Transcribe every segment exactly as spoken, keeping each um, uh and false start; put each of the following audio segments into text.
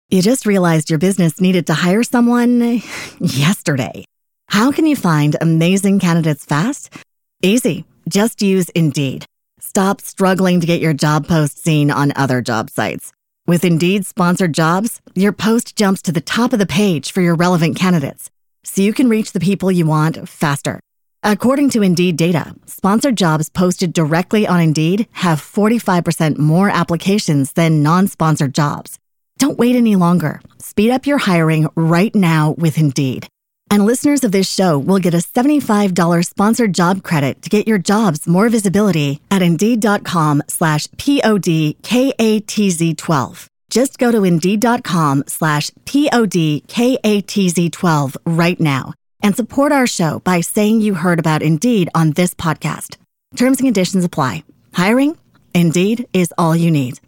You just realized your business needed to hire someone yesterday. How can you find amazing candidates fast? Easy. Just use Indeed. Stop struggling to get your job post seen on other job sites. With Indeed sponsored jobs, your post jumps to the top of the page for your relevant candidates, so you can reach the people you want faster. According to Indeed data, sponsored jobs posted directly on Indeed have forty-five percent more applications than non-sponsored jobs. Don't wait any longer. Speed up your hiring right now with Indeed. And listeners of this show will get a seventy-five dollars sponsored job credit to get your jobs more visibility at Indeed.com slash P-O-D-K-A-T-Z 12. Just go to Indeed.com slash P-O-D-K-A-T-Z 12 right now and support our show by saying you heard about Indeed on this podcast. Terms and conditions apply. Hiring? Indeed is all you need.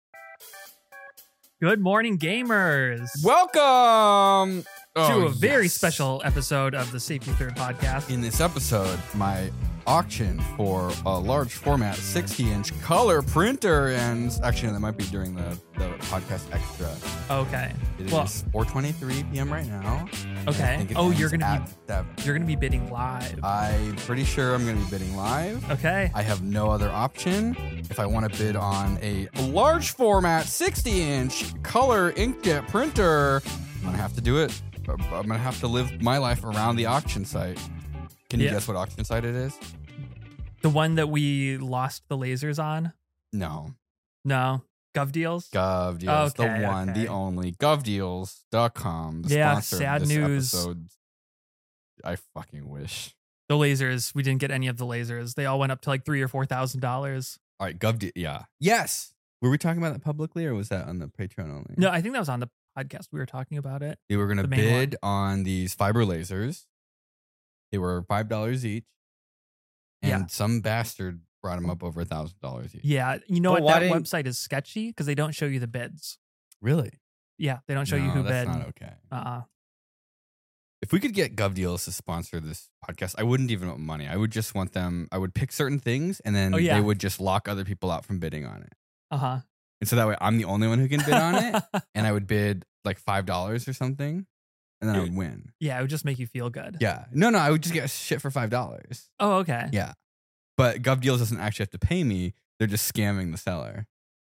Good morning, gamers. Welcome to oh, a very yes. special episode of the Safety Third podcast. In this episode, my auction for a large format sixty inch color printer, and actually that might be during the, the podcast extra. Okay. It well, is four twenty-three p.m. right now. Okay. Oh, you're gonna be seven. You're gonna be bidding live. I'm pretty sure I'm gonna be bidding live. Okay. I have no other option. If I want to bid on a large format sixty inch color inkjet printer, I'm gonna have to do it. I'm gonna have to live my life around the auction site. Can you yeah. guess what auction site it is? The one that we lost the lasers on? No. No. GovDeals? GovDeals. Okay, the one, okay. the only. GovDeals dot com. The yeah, sponsor sad of this news. episode. I fucking wish. The lasers. We didn't get any of the lasers. They all went up to like three or four thousand dollars. All right, GovDeals. Yeah. Yes. Were we talking about that publicly, or was that on the Patreon only? No, I think that was on the podcast. We were talking about it. They were going to The main bid on these fiber lasers. They were five dollars each. And Yeah. some bastard brought them up over one thousand dollars each. Yeah. You know Well, what? why That didn't- website is sketchy because they don't show you the bids. Really? Yeah. They don't show you No, who that's bid. not okay. Uh-uh. If we could get GovDeals to sponsor this podcast, I wouldn't even want money. I would just want them, I would pick certain things, and then Oh, yeah. they would just lock other people out from bidding on it. Uh-huh. And so that way I'm the only one who can bid on it, and I would bid like five dollars or something, and then I would win. Yeah, it would just make you feel good. Yeah. No, no, I would just get shit for five dollars. Oh, okay. Yeah. But GovDeals doesn't actually have to pay me. They're just scamming the seller.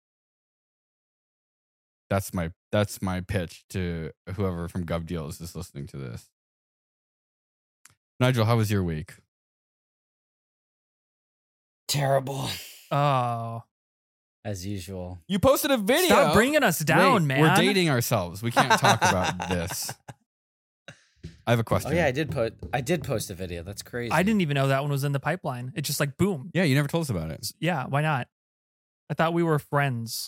That's my that's my pitch to whoever from GovDeals is listening to this. Nigel, how was your week? Terrible, Oh. as usual. You posted a video. Stop bringing us down, Wait, man. We're dating ourselves. We can't talk about this. I have a question. Oh yeah, I did put. I did post a video. That's crazy. I didn't even know that one was in the pipeline. It just like boom. Yeah, you never told us about it. Yeah, why not? I thought we were friends.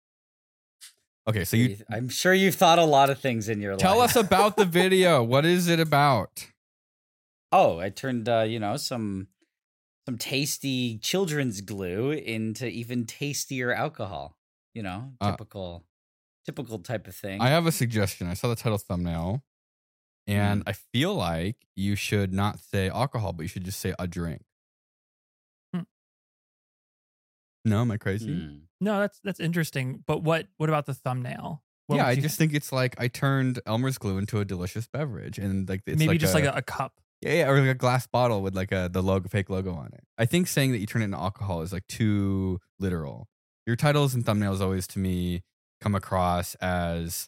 Okay, so you I'm sure you've thought a lot of things in your tell life. us about the video. What is it about? Oh, I turned uh, you know some some tasty children's glue into even tastier alcohol. You know, Uh, typical typical type of thing. I have a suggestion. I saw the title thumbnail, and Mm. I feel like you should not say alcohol, but you should just say a drink. Hmm. No, am I crazy? Hmm. No, that's that's interesting. But what what about the thumbnail? What Yeah, would I you- just think it's like I turned Elmer's glue into a delicious beverage, and like it's maybe like just a, like a, a cup. yeah, yeah, or like a glass bottle with like a the logo, fake logo on it. I think saying that you turn it into alcohol is like too literal. Your titles and thumbnails always to me come across as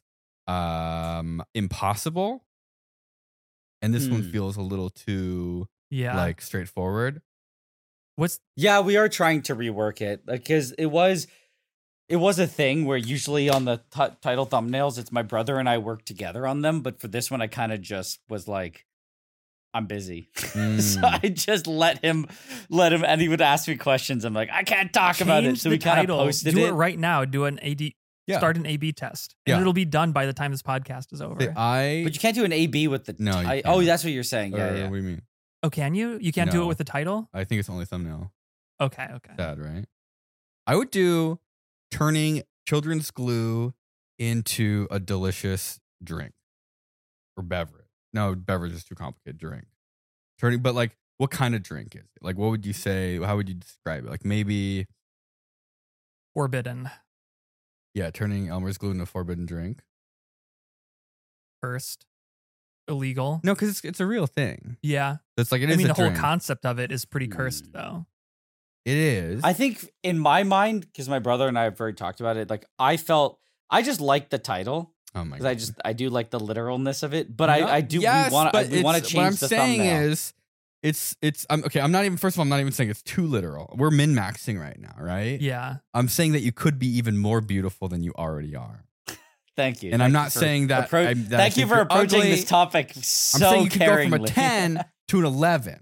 um impossible, and this one Hmm. feels a little too Yeah. like straightforward. What's Yeah, we are trying to rework it because it was it was a thing where usually on the t- title thumbnails it's my brother and I work together on them, but for this one I kind of just was like I'm busy. Mm. So I just let him let him and he would ask me questions. I'm like, I can't talk about it. change So the we kind of title. posted Do it. it right now. Do an A D. Yeah. Start an A B test, and Yeah. it'll be done by the time this podcast is over. Say, I But you can't do an A B with the No, you ti- can't. Oh, that's what you're saying. or Yeah, yeah. what do you mean? oh, can you? You can't do No. it with the title. I think it's only thumbnail. Okay. Okay. Sad, right? I would do turning children's glue into a delicious drink or beverage. No, beverage is too complicated. Drink. Turning, but like, what kind of drink is it? Like, what would you say? How would you describe it? Like, maybe, Forbidden. yeah, turning Elmer's glue into a forbidden drink. cursed, illegal. No, because it's, it's a real thing. Yeah. It's like it I is mean, a the whole drink. concept of it is pretty cursed, Mm. though. It is. I think in my mind, because my brother and I have already talked about it, like I felt I just liked the title oh my because god. I just I do like the literalness of it, but No, I I do yes, we want but we want to it's- change What I'm the saying thumbnail. is, it's it's. I'm okay. I'm not even. First of all, I'm not even saying it's too literal. We're min maxing right now, right? Yeah. I'm saying that you could be even more beautiful than you already are. Thank you, And Thank I'm you not for saying that. appro- I'm- that I thank you think for you're approaching ugly. this topic I'm so saying you could go from a caringly. ten to an eleven.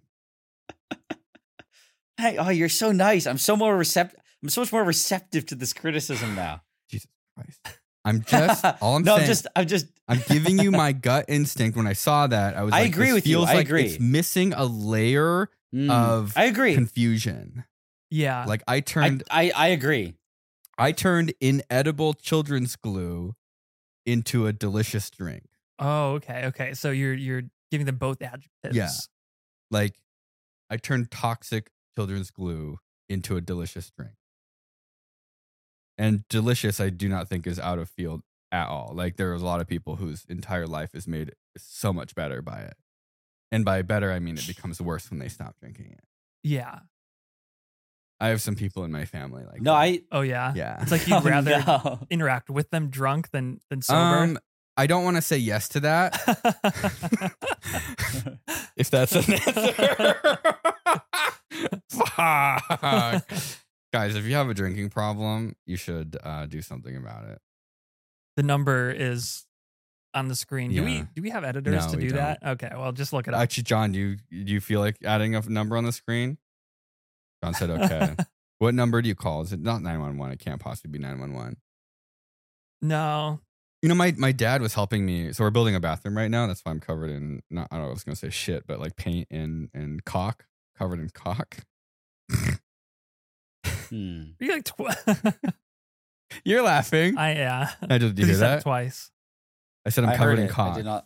Hey, oh, you're so nice. I'm so more receptive. I'm so much more receptive to this criticism now. Jesus Christ. I'm just all I'm no, saying. I'm just I'm just I'm giving you my gut instinct. When I saw that, I was I like, agree this with you. feels I like agree. it's missing a layer Mm, of I agree. confusion. Yeah. Like I I, turned I I agree. I turned inedible children's glue into a delicious drink. Oh, okay. Okay. So you're you're giving them both adjectives. Yeah. Like I turned toxic children's glue into a delicious drink. And delicious, I do not think is out of field at all. Like there's a lot of people whose entire life is made so much better by it. And by better, I mean it becomes worse when they stop drinking it. Yeah. I have some people in my family like No, that. I Oh, yeah. Yeah. It's like you'd oh, rather no. interact with them drunk than than sober. Um, I don't want to say yes to that. If that's an answer. Fuck. Guys, if you have a drinking problem, you should uh, do something about it. The number is on the screen. Do we Yeah. do we have editors No, to we do don't. that? Okay, well, just look it up. Actually, John, do you do you feel like adding a number on the screen? John said, "Okay." What number do you call? Is it not nine one one? It can't possibly be nine one one. No. You know, my my dad was helping me. So we're building a bathroom right now. That's why I'm covered in not. I don't know. I was gonna say shit, but like paint and and caulk, covered in caulk. Hmm. Are you like tw- You're laughing. I, I yeah. did. Did you He hear said it that? twice. I said I'm I covered heard in it. I caulk. did not.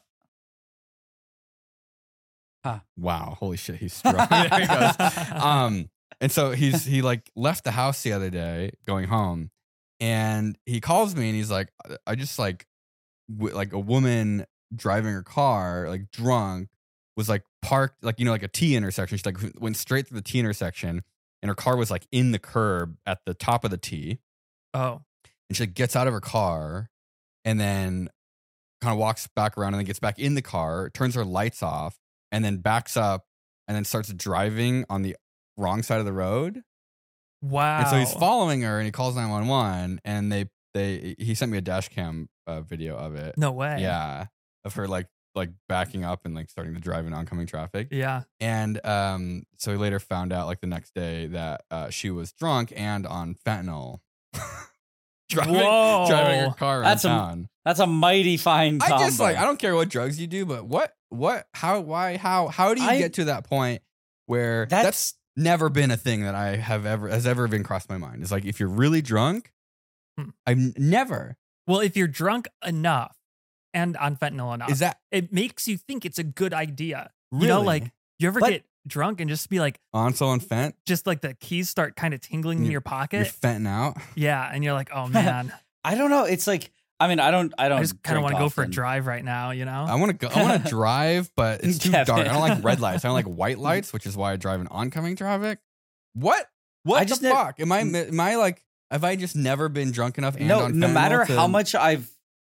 Wow, holy shit, he's strong. There he goes. Um, and so he's he like left the house the other day going home, and he calls me and he's like, I just like w- like a woman driving her car like drunk was like parked like you know like a T intersection. She like went straight through the T intersection, and her car was like in the curb at the top of the T, Oh. and she like, gets out of her car, and then kind of walks back around and then gets back in the car, turns her lights off, and then backs up and then starts driving on the wrong side of the road. Wow. And so he's following her and he calls nine one one and they they he sent me a dash cam uh, video of it. No way. Yeah. Of her like like backing up and like starting to drive in oncoming traffic. Yeah. And um so he later found out like the next day that uh, she was drunk and on fentanyl. driving, Whoa. driving her car around That's a- town. That's a mighty fine combo. I just like I don't care what drugs you do, but what what how why how how do you I- get to that point where that's, That's never been a thing that I have ever has ever been crossed my mind. It's like if you're really drunk, Hmm. I've n- never Well, if you're drunk enough and on fentanyl enough, is that it makes you think it's a good idea. really You know, like you ever But- get drunk and just be like, Ansel and Fent. just like the keys start kind of tingling in You're- your You're pocket. fenting out. Yeah, and you're like, oh man, I don't know. It's like I mean I don't I don't I just kind of drink want to go for a often. drive right now. You know? I want to go. I want to drive, but it's too Kevin. dark. I don't like red lights. I don't like white lights, which is why I drive in oncoming traffic. What? What I the just ne- fuck? Am I? Am I like? Have I just never been drunk enough? And No, on no fentanyl matter to- how much I've,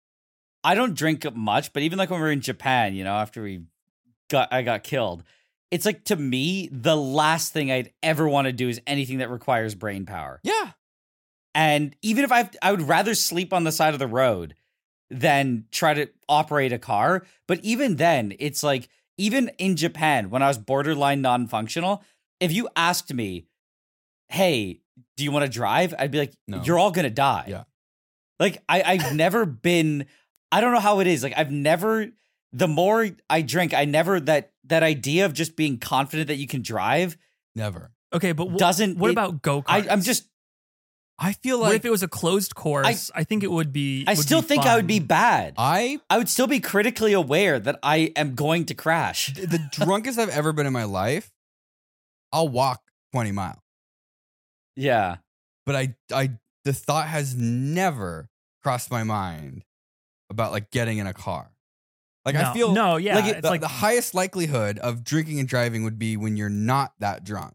I don't drink much, but even like when we were in Japan, you know, after we got, I got killed, it's like to me, the last thing I'd ever want to do is anything that requires brain power. Yeah. And even if I, I would rather sleep on the side of the road than try to operate a car. But even then, it's like, even in Japan, when I was borderline non-functional, if you asked me, hey, do you want to drive? I'd be like, No. you're all going to die. Yeah. Like I, I've never been, I don't know how it is. Like I've never, the more I drink, I never, that, that idea of just being confident that you can drive Never. okay, but wh- doesn't, what it- about go I, karts? I'm just, I feel What like if it was a closed course? I, think it would be. I would still be think I would fun. be bad. I I would still be critically aware that I am going to crash. the drunkest I've ever been in my life. I'll walk twenty miles, Yeah. but I I the thought has never crossed my mind about like getting in a car. Like no, I feel no, yeah, like it- it's the, like the highest likelihood of drinking and driving would be when you're not that drunk.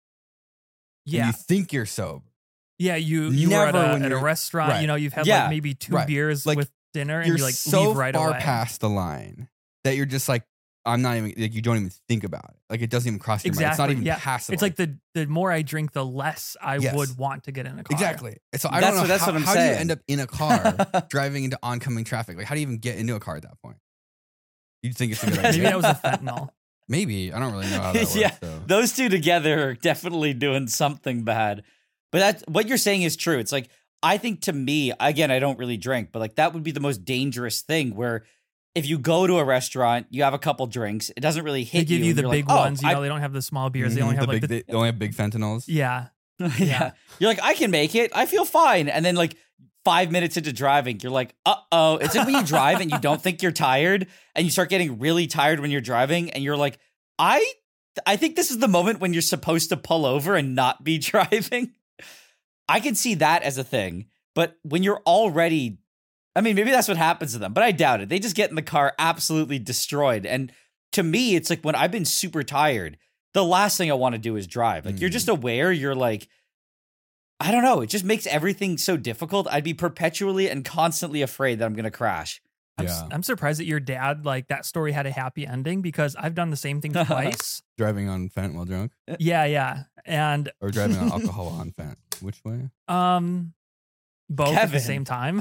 And yeah, you think you're sober. yeah. You you were at Never a, when at a you're- restaurant. right. You know, you've had Yeah, like maybe two right. beers Like, with dinner, and You're you like so leave right far away. past the line that you're just like, I'm not even like you don't even think about it. Like it doesn't even cross your mind. It's not Exactly, even yeah. passable. It's like the the more I drink, the less I Yes. would want to get in a car. exactly. So I That's don't know what- that's how, what I'm how do you saying. end up in a car driving into oncoming traffic? Like how do you even get into a car at that point? You'd think it's a good Maybe idea. that was a fentanyl. Maybe I don't really know how that works. Yeah. So. Those two together are definitely doing something bad. But that's what you're saying is true. It's like, I think to me, again, I don't really drink, but like that would be the most dangerous thing where if you go to a restaurant, you have a couple drinks, it doesn't really hit They give you, and the you're big like, oh, ones. You I- know, they don't have the small beers. They Mhm, only have the like big, the they only have big fentanyls. yeah. yeah. You're like, I can make it. I feel fine. And then like five minutes into driving, you're like, uh-oh. It's like when you drive and you don't think you're tired and you start getting really tired when you're driving and you're like, I I think this is the moment when you're supposed to pull over and not be driving. I can see that as a thing. But when you're already, I mean, maybe that's what happens to them, but I doubt it. They just get in the car absolutely destroyed. And to me, it's like when I've been super tired, the last thing I want to do is drive. Like you're Mm. just aware, you're like, I don't know. It just makes everything so difficult. I'd be perpetually and constantly afraid that I'm going to crash. I'm, Yeah. s- I'm surprised that your dad, like that story had a happy ending because I've done the same thing twice. Driving on fent while drunk yeah, yeah. And or driving on alcohol on fent. Which way? um both at Kevin. the same time.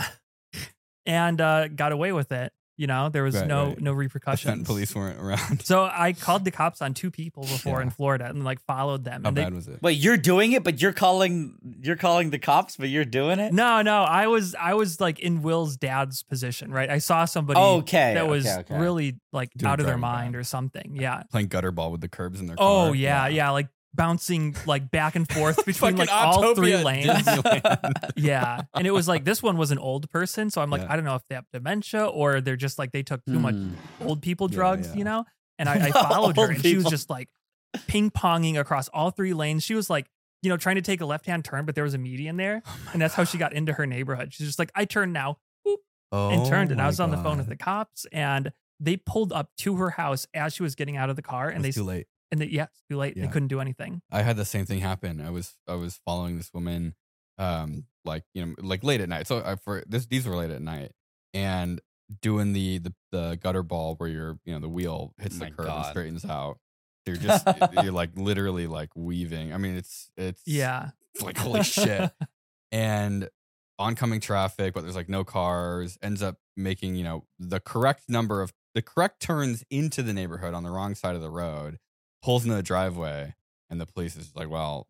And uh got away with it. You know, there was Right, no right. no The repercussions. fent police weren't around. So I called the cops on two people before Yeah. in Florida and like followed them. How and they, bad was it? Wait, you're doing it, but you're calling you're calling the cops, but you're doing it? No, no, I was I was like in Will's dad's position, right? I saw somebody Okay. that was okay, okay. really like Doing out of their driving mind bad. or something. Yeah. Playing gutter ball with the curbs in their Oh car. yeah, yeah, like bouncing like back and forth between like all three Autopia lanes. Disneyland. Yeah. And it was like this one was an old person, so I'm like Yeah. I don't know if they have dementia or they're just like they took too much Hmm. old people Yeah, drugs, yeah. you know? And I, I followed her Old and she was people. just like ping ponging across all three lanes. She was like, you know, trying to take a left hand turn, but there was a median there. Oh my And that's how she God. got into her neighborhood. She's just like, I turn now. Oh And turned and I my was on the phone with God. the cops and they pulled up to her house as she was getting out of the car It and was they too late. and they yeah, it's too late. They Yeah. couldn't do anything. I had the same thing happen. I was I was following this woman, um, like you know, like late at night. So I, for this, these were late at night, and doing the the, the gutter ball where your you know the wheel hits Oh the my curb and God. straightens out. So you're just you're like literally like weaving. I mean, it's it's Yeah. it's like holy shit. And oncoming traffic, but there's like no cars. Ends up making you know the correct number of the correct turns into the neighborhood on the wrong side of the road. Pulls into the driveway, and the police is like, "Well,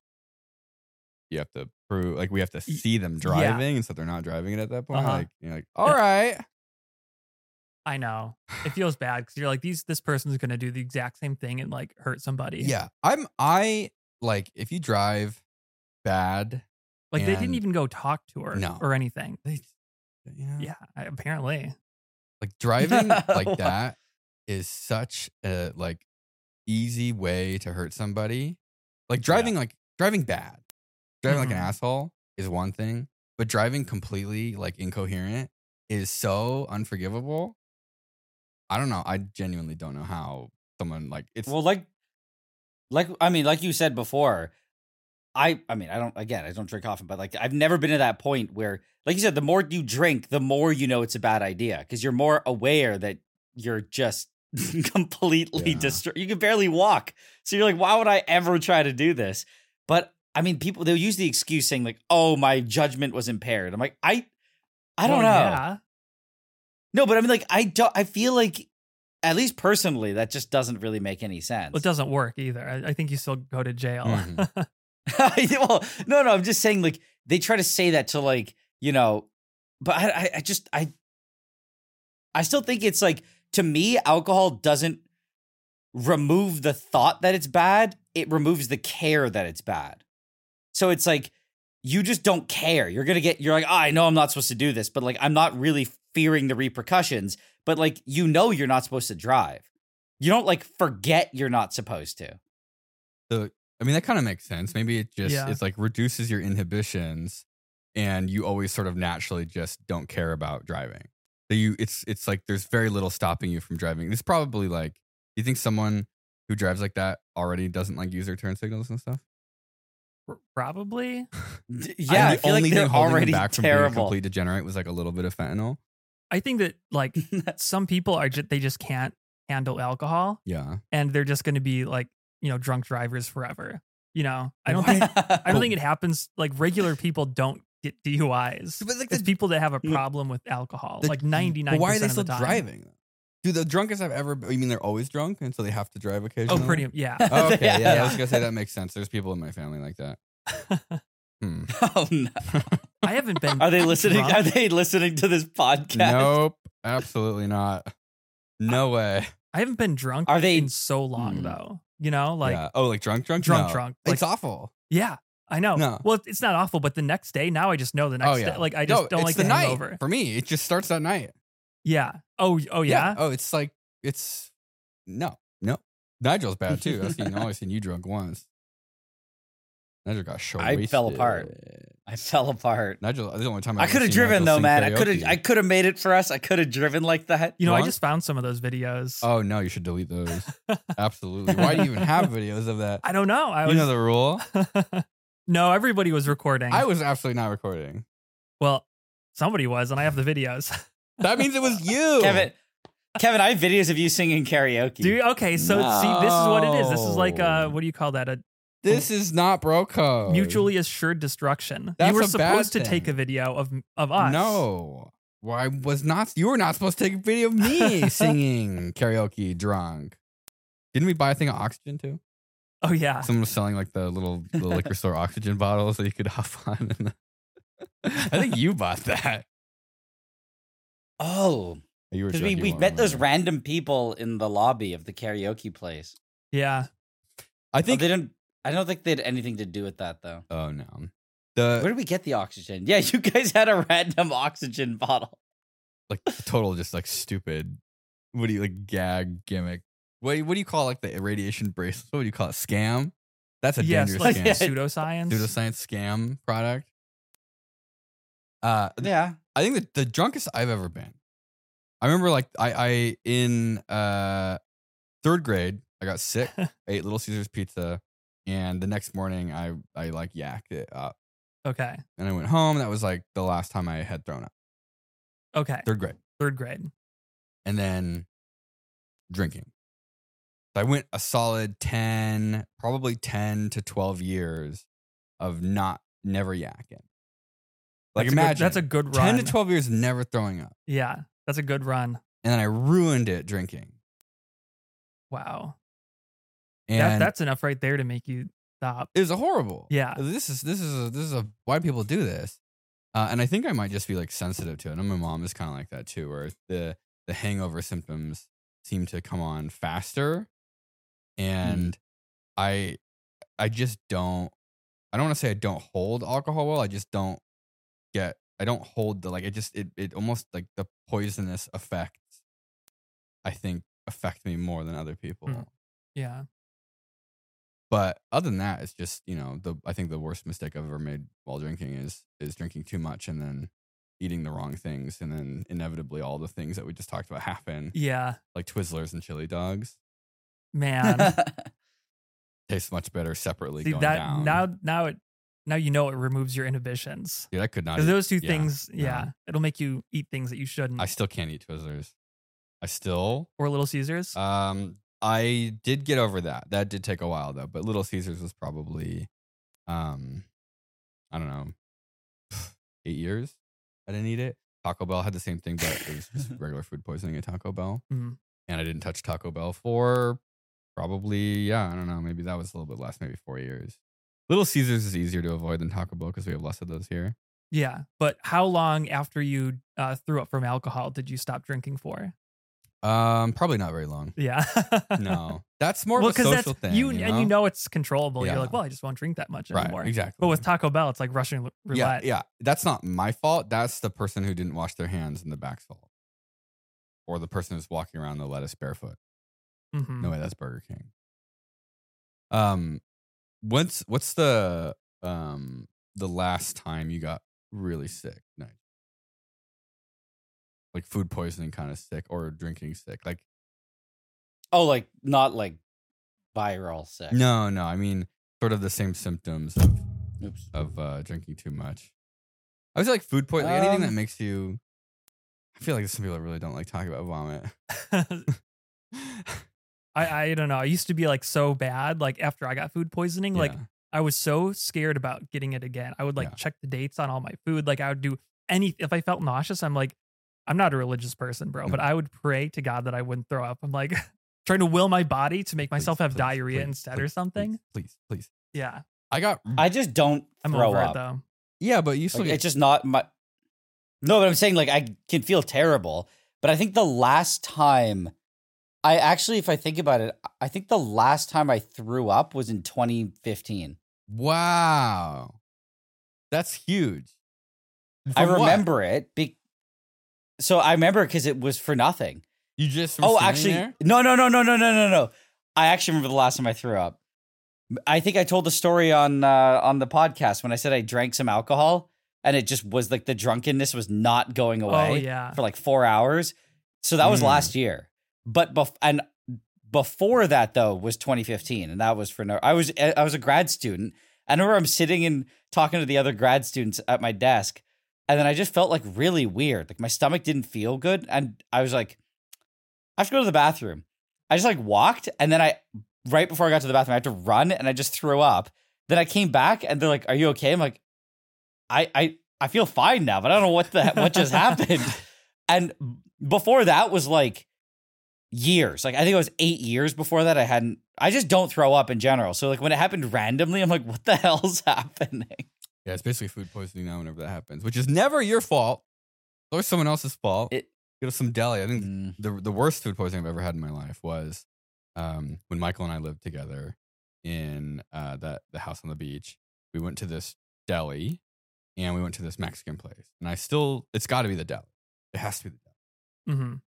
you have to prove like we have to see them driving, and so they're not driving it at that point." Uh-huh. Like, you're like, "All right, I know. It feels bad because you're like, these this person's gonna do the exact same thing and like hurt somebody. yeah." I'm I like if you drive bad, Like they didn't And- even go talk to her No. or anything. they, yeah, Yeah, I- apparently. like driving like that is such a like easy way to hurt somebody. Like driving like driving bad. Driving like Mhm. an asshole is one thing, but driving completely like incoherent is so unforgivable. I don't know. I genuinely don't know how someone like it's Well, like, like I mean, like you said before, I, I mean, I don't. Again, I don't drink often, but like, I've never been to that point where, like you said, the more you drink, the more you know it's a bad idea because you're more aware that you're just completely Yeah. destroyed. You can barely walk, so you're like, why would I ever try to do this? But I mean, people they'll use the excuse saying like, "Oh, my judgment was impaired." I'm like, I, I don't Well, know. Yeah. No, but I mean, like, I don't. I feel like, at least personally, that just doesn't really make any sense. Well, it doesn't work either. I, I think you still go to jail. Mhm. well, no, no, I'm just saying, like, they try to say that to, like, you know, but I, I, I just, I, I still think it's like, to me, alcohol doesn't remove the thought that it's bad. It removes the care that it's bad. So it's like, you just don't care. You're going to get, you're like, oh, I know I'm not supposed to do this, but like, I'm not really fearing the repercussions, but like, you know, you're not supposed to drive. You don't like forget you're not supposed to. So, I mean, that kind of makes sense. Maybe it just, Yeah. it's like reduces your inhibitions and you always sort of naturally just don't care about driving. that you it's it's like there's very little stopping you from driving. It's probably like, you think someone who drives like that already doesn't like use their turn signals and stuff? Probably. Yeah, I, the feel only like they're thing holding already them back from being a terrible. complete degenerate was like a little bit of fentanyl. I think that like some people are just they just can't handle alcohol, Yeah. and they're just going to be like, you know, drunk drivers forever. You know, I don't think I don't think it happens. Like regular people don't get D U Is. But like It's the- people that have a problem with alcohol, The- like ninety-nine But why are percent they of the still time. driving? Do the drunkest I've ever you mean they're always drunk and so they have to drive occasionally? Oh, pretty yeah. Oh, okay, yeah, Yeah. I was gonna say that makes sense. There's people in my family like that. Hmm. Oh no! I haven't been. Are they listening? drunk. Are they listening to this podcast? Nope, absolutely not. No way. I haven't been drunk Are they- in so long Hmm. though. You know, like yeah. Oh, like drunk, drunk, Drunk, No. drunk. It's Like- awful. yeah, I know. No. Well, it's not awful, but the next day, now I just know the next Oh yeah. day. Like I just No, don't it's like the the night hangover. for me. It just starts that night. Yeah. Oh. Oh yeah. Oh, it's like it's no, no. Nigel's bad too. I've seen always seen you drunk once. Nigel got short. I fell apart. I fell apart. Nigel, the only time I I've could ever have seen driven Nigel though, sing man. I could have. karaoke. I could have made it for us. I could have driven like that. You know, I What? just found some of those videos. Oh no, you should delete those. Absolutely. Why do you even have videos of that? I don't know. I You was. know the rule. No, everybody was recording. I was absolutely not recording. well, somebody was, and I have the videos. That means it was you, Kevin, Kevin, I have videos of you singing karaoke. Do you, okay, so see, this is what it is. This is like uh, No. what do you call that? A This is not bro code. mutually assured destruction. That's you were a bad supposed to take thing. a video of of us. No. Well, I was not. You were not supposed to take a video of me singing karaoke drunk. Didn't we buy a thing of oxygen too? Oh yeah. Someone was selling like the little the liquor store oxygen bottles that you could huff on. And I think you bought that. Oh, You were because we, joking we while met I'm those there. random people in the lobby of the karaoke place. Yeah. I Oh, think. they didn't. I don't think they had anything to do with that though. Oh no. Where The did we get the oxygen? Yeah, you guys had a random oxygen bottle. like total just like stupid. What do you like gag gimmick? What do you, what do you call like the irradiation bracelet? What do you call it? Scam? That's a Yes, dangerous like scam. Yeah. pseudoscience. Pseudoscience scam product. Uh, Yeah. I think that the drunkest I've ever been. I remember like I I in uh third grade I got sick, I ate Little Caesars pizza, and the next morning I I like yacked it up, Okay. and I went home. That was like the last time I had thrown up. Okay. Third grade, Third grade. and then drinking. So I went a solid ten, probably ten to twelve years of not never yakking. Like That's a good- imagine that's a good run. ten to twelve years never throwing up, Yeah, that's a good run. and then I ruined it drinking. Wow. And That, that's enough right there to make you stop. it was a horrible. Yeah. This is this is a, this is a why people do this, uh, and I think I might just be like sensitive to it. And my mom is kind of like that too, where the the hangover symptoms seem to come on faster, and I I just don't. I don't want to say I don't hold alcohol well. I just don't get. I don't hold the like. It just it it almost like the poisonous effects. I think affect me more than other people. Hmm. Yeah. But other than that, it's just, you know, the I think the worst mistake I've ever made while drinking is is drinking too much and then eating the wrong things, and then inevitably all the things that we just talked about happen, Yeah. like Twizzlers and chili dogs. Man. Tastes much better separately See going that down. now now it now you know it removes your inhibitions. Dude, I could not. Because eat- those two yeah, things, no. yeah, it'll make you eat things that you shouldn't. I still can't eat Twizzlers. I still or Little Caesars. um I did get over that. That did take a while though, but Little Caesars was probably um I don't know, eight years. I didn't eat it. Taco Bell had the same thing, but it was just regular food poisoning at Taco Bell. Mhm. And I didn't touch Taco Bell for probably, yeah, I don't know, maybe that was a little bit less, maybe four years. Little Caesars is easier to avoid than Taco Bell because we have less of those here. Yeah, but how long after you uh, threw up from alcohol did you stop drinking for? Um, probably not very long. Yeah. No, that's more well, of a because social that's thing. you, you and you know, know it's controllable. Yeah. You're like, well, I just won't drink that much anymore. right? Exactly. But with Taco Bell, it's like Russian yeah, roulette. yeah, that's not my fault. That's the person who didn't wash their hands in the back's fault, or the person who's walking around the lettuce barefoot. Mhm. No way, that's Burger King. Um, what's what's the um the last time you got really sick? Night. like food poisoning kind of sick or drinking sick. Like, Oh, like not like viral sick. no, no. I mean, sort of the same symptoms of Oops. of uh, drinking too much. I would say like food poisoning, like anything that Um, makes you. I feel like some people really don't like talking about vomit. I, I don't know. I used to be like so bad. Like after I got food poisoning, like Yeah. I was so scared about getting it again. I would like Yeah. check the dates on all my food. Like I would do any, if I felt nauseous, I'm like, I'm not a religious person, bro, but No. I would pray to God that I wouldn't throw up. I'm like trying to will my body to make myself Please, have please, diarrhea please, instead please, or something. Please, please. Yeah. I got I just don't I'm throw over up. it though. yeah, but you still Like, get it's just not my. No, but I'm saying like I can feel terrible. But I think the last time, I actually, if I think about it, I think the last time I threw up was in twenty fifteen. wow. That's huge. I From what? remember it. Be- so I remember because it was for nothing. You just were Oh, standing actually, there? no, no, no, no, no, no, no, no. I actually remember the last time I threw up. I think I told the story on uh, on the podcast when I said I drank some alcohol and it just was like the drunkenness was not going away Oh, yeah. for like four hours. So that was Mm. last year. But bef- and before that though was twenty fifteen, and that was for no. I was I was a grad student. I remember I'm sitting and talking to the other grad students at my desk, and then I just felt like really weird. Like my stomach didn't feel good, and I was like, I have to go to the bathroom. I just like walked, and then I right before I got to the bathroom, I had to run, and I just threw up. Then I came back, and they're like, "Are you okay?" I'm like, "I I I feel fine now, but I don't know what the what just happened." And before that was like years. Like I think it was eight years before that. I hadn't. I just don't throw up in general. So like when it happened randomly, I'm like, "What the hell's happening?" Yeah, it's basically food poisoning now whenever that happens, which is never your fault. It's always someone else's fault. It. Go to some deli. I think Mm. the the worst food poisoning I've ever had in my life was um, when Michael and I lived together in uh, that the house on the beach. We went to this deli and we went to this Mexican place, and I still it's got to be the deli. It has to be the deli. hmm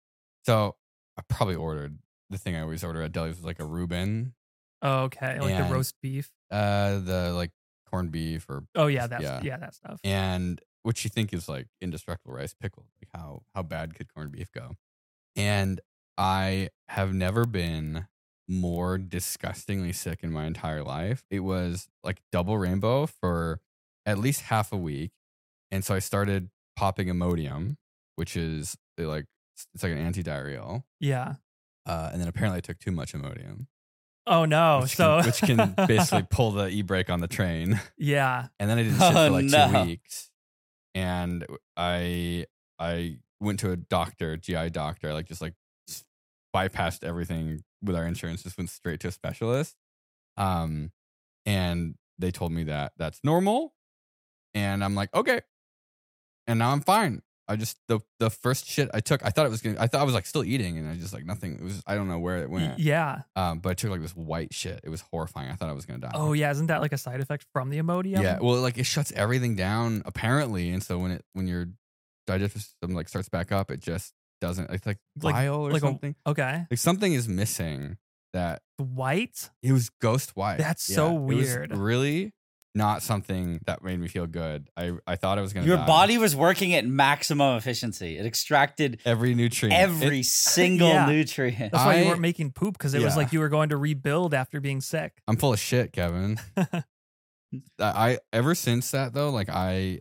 So I probably ordered the thing I always order at delis was like a Reuben, Oh, okay. Like And- the roast beef. uh, the like corned beef or Oh yeah, that's yeah. yeah, that stuff. and which you think is like indestructible rice pickled. Like how how bad could corned beef go? And I have never been more disgustingly sick in my entire life. It was like double rainbow for at least half a week, and so I started popping Imodium, which is they like it's like an anti-diarrheal. Yeah. Uh, and then apparently I took too much Imodium, Oh no. which, so can, which can basically pull the e-brake on the train. yeah. And then I didn't shit Oh, for like no. two weeks. And I I went to a doctor, G I doctor, I, like just like s- bypassed everything with our insurance, just went straight to a specialist. Um, and they told me that that's normal. And I'm like, okay. And now I'm fine. I just the the first shit I took, I thought it was gonna I thought I was like still eating, and I just like nothing. It was I don't know where it went. Yeah. Um, but I took like this white shit. It was horrifying. I thought I was gonna die. Oh yeah. Isn't that like a side effect from the Imodium? Yeah, well, like it shuts everything down apparently, and so when it when your digestive system like starts back up, it just doesn't. It's like Like- bile or like a- something. Okay. Like something is missing. That White. it was ghost white. That's so it was weird. really not something that made me feel good. I I thought I was gonna. Your die. body was working at maximum efficiency. It extracted every nutrient, every It- single Yeah. nutrient. That's why you I- weren't making poop, because it was Yeah. like you were going to rebuild after being sick. I'm full of shit, Kevin. I, I ever since that though, like I,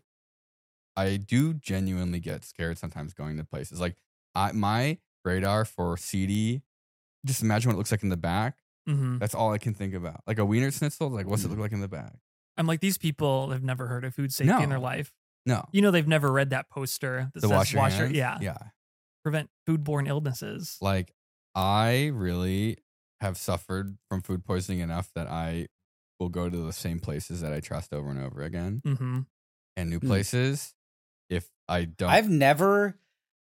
I do genuinely get scared sometimes going to places. Like I, my radar for C D, just imagine what it looks like in the back. hmm That's all I can think about. Like a wiener schnitzel, like what's it look like in the back? I'm like, these people have never heard of food safety in No. their life. No, You know, they've never read that poster that the says wash your hands. yeah, yeah. prevent foodborne illnesses. Like I really have suffered from food poisoning enough that I will go to the same places that I trust over and over again, hmm and new Hmm. places. If I don't, I've never.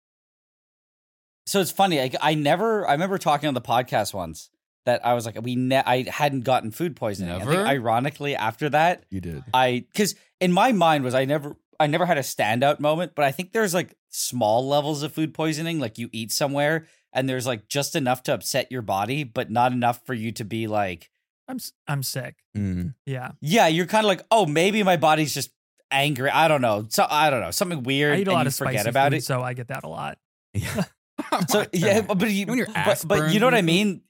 So it's funny. Like I never. I remember talking on the podcast once that I was like, we. Ne- I hadn't gotten food poisoning. I think Never? ironically, after that, you did. I because in my mind was I never. I never had a standout moment, but I think there's like small levels of food poisoning. Like you eat somewhere and there's like just enough to upset your body, but not enough for you to be like, I'm s- I'm sick. Mm. Yeah. yeah, you're kind of like, oh, maybe my body's just angry. I don't know. So I don't know. Something weird. I eat a and lot you of spicy forget about food, it. so I get that a lot. Yeah. So yeah, but you, When your but, ass but you know what I burns. mean.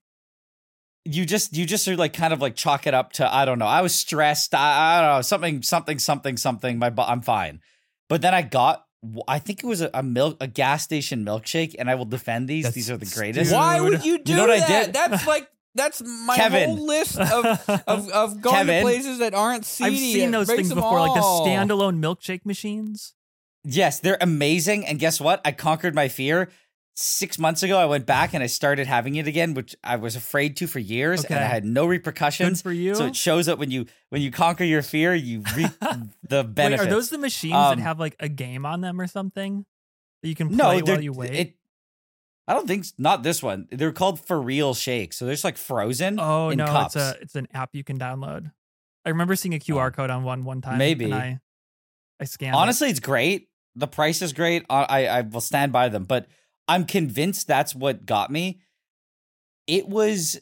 You just you just are like kind of like chalk it up to I don't know. I was stressed. I, I don't know something something something something. My bu- I'm fine. But then I got I think it was a, a milk a gas station milkshake, and I will defend these. That's these are the greatest. stupid. Why would you do You know what I that? did? That's like that's my Kevin. whole list of of, of going Kevin. to places that aren't seedy. I've seen It those breaks things them before, like the all. standalone milkshake machines. Yes, they're amazing. And guess what? I conquered my fear. Six months ago, I went back and I started having it again, which I was afraid to for years, and I Okay. had no repercussions. Good for you. So it shows that when you when you conquer your fear, you reap the Wait, benefits. are those the machines Um, that have like a game on them or something that you can play no? while they're- you wait? It, I don't think s- not this one. They're called For Real Shakes. So they're just like frozen. oh in no, cups. it's a it's an app you can download. I remember seeing a Q R Oh. code on one one time. Maybe. and I I scanned. it. Honestly, it's great. The price is great. I, I I will stand by them, but I'm convinced that's what got me. It was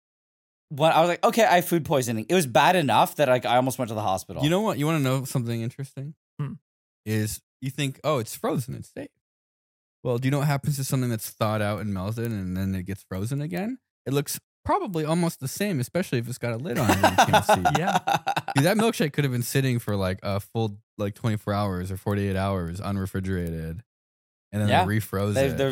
when I was like, okay, I have food poisoning. It was bad enough that like I almost went to the hospital. You know what? You want to know something interesting? Hmm. Is you think, oh, it's frozen, it's safe. Well, do you know what happens to something that's thawed out and melted and then it gets frozen again? It looks probably almost the same, especially if it's got a lid on it and you can't see. Yeah. Dude, that milkshake could have been sitting for like a full like twenty-four hours or forty-eight hours unrefrigerated, and then Yeah. they refroze They- it. they're-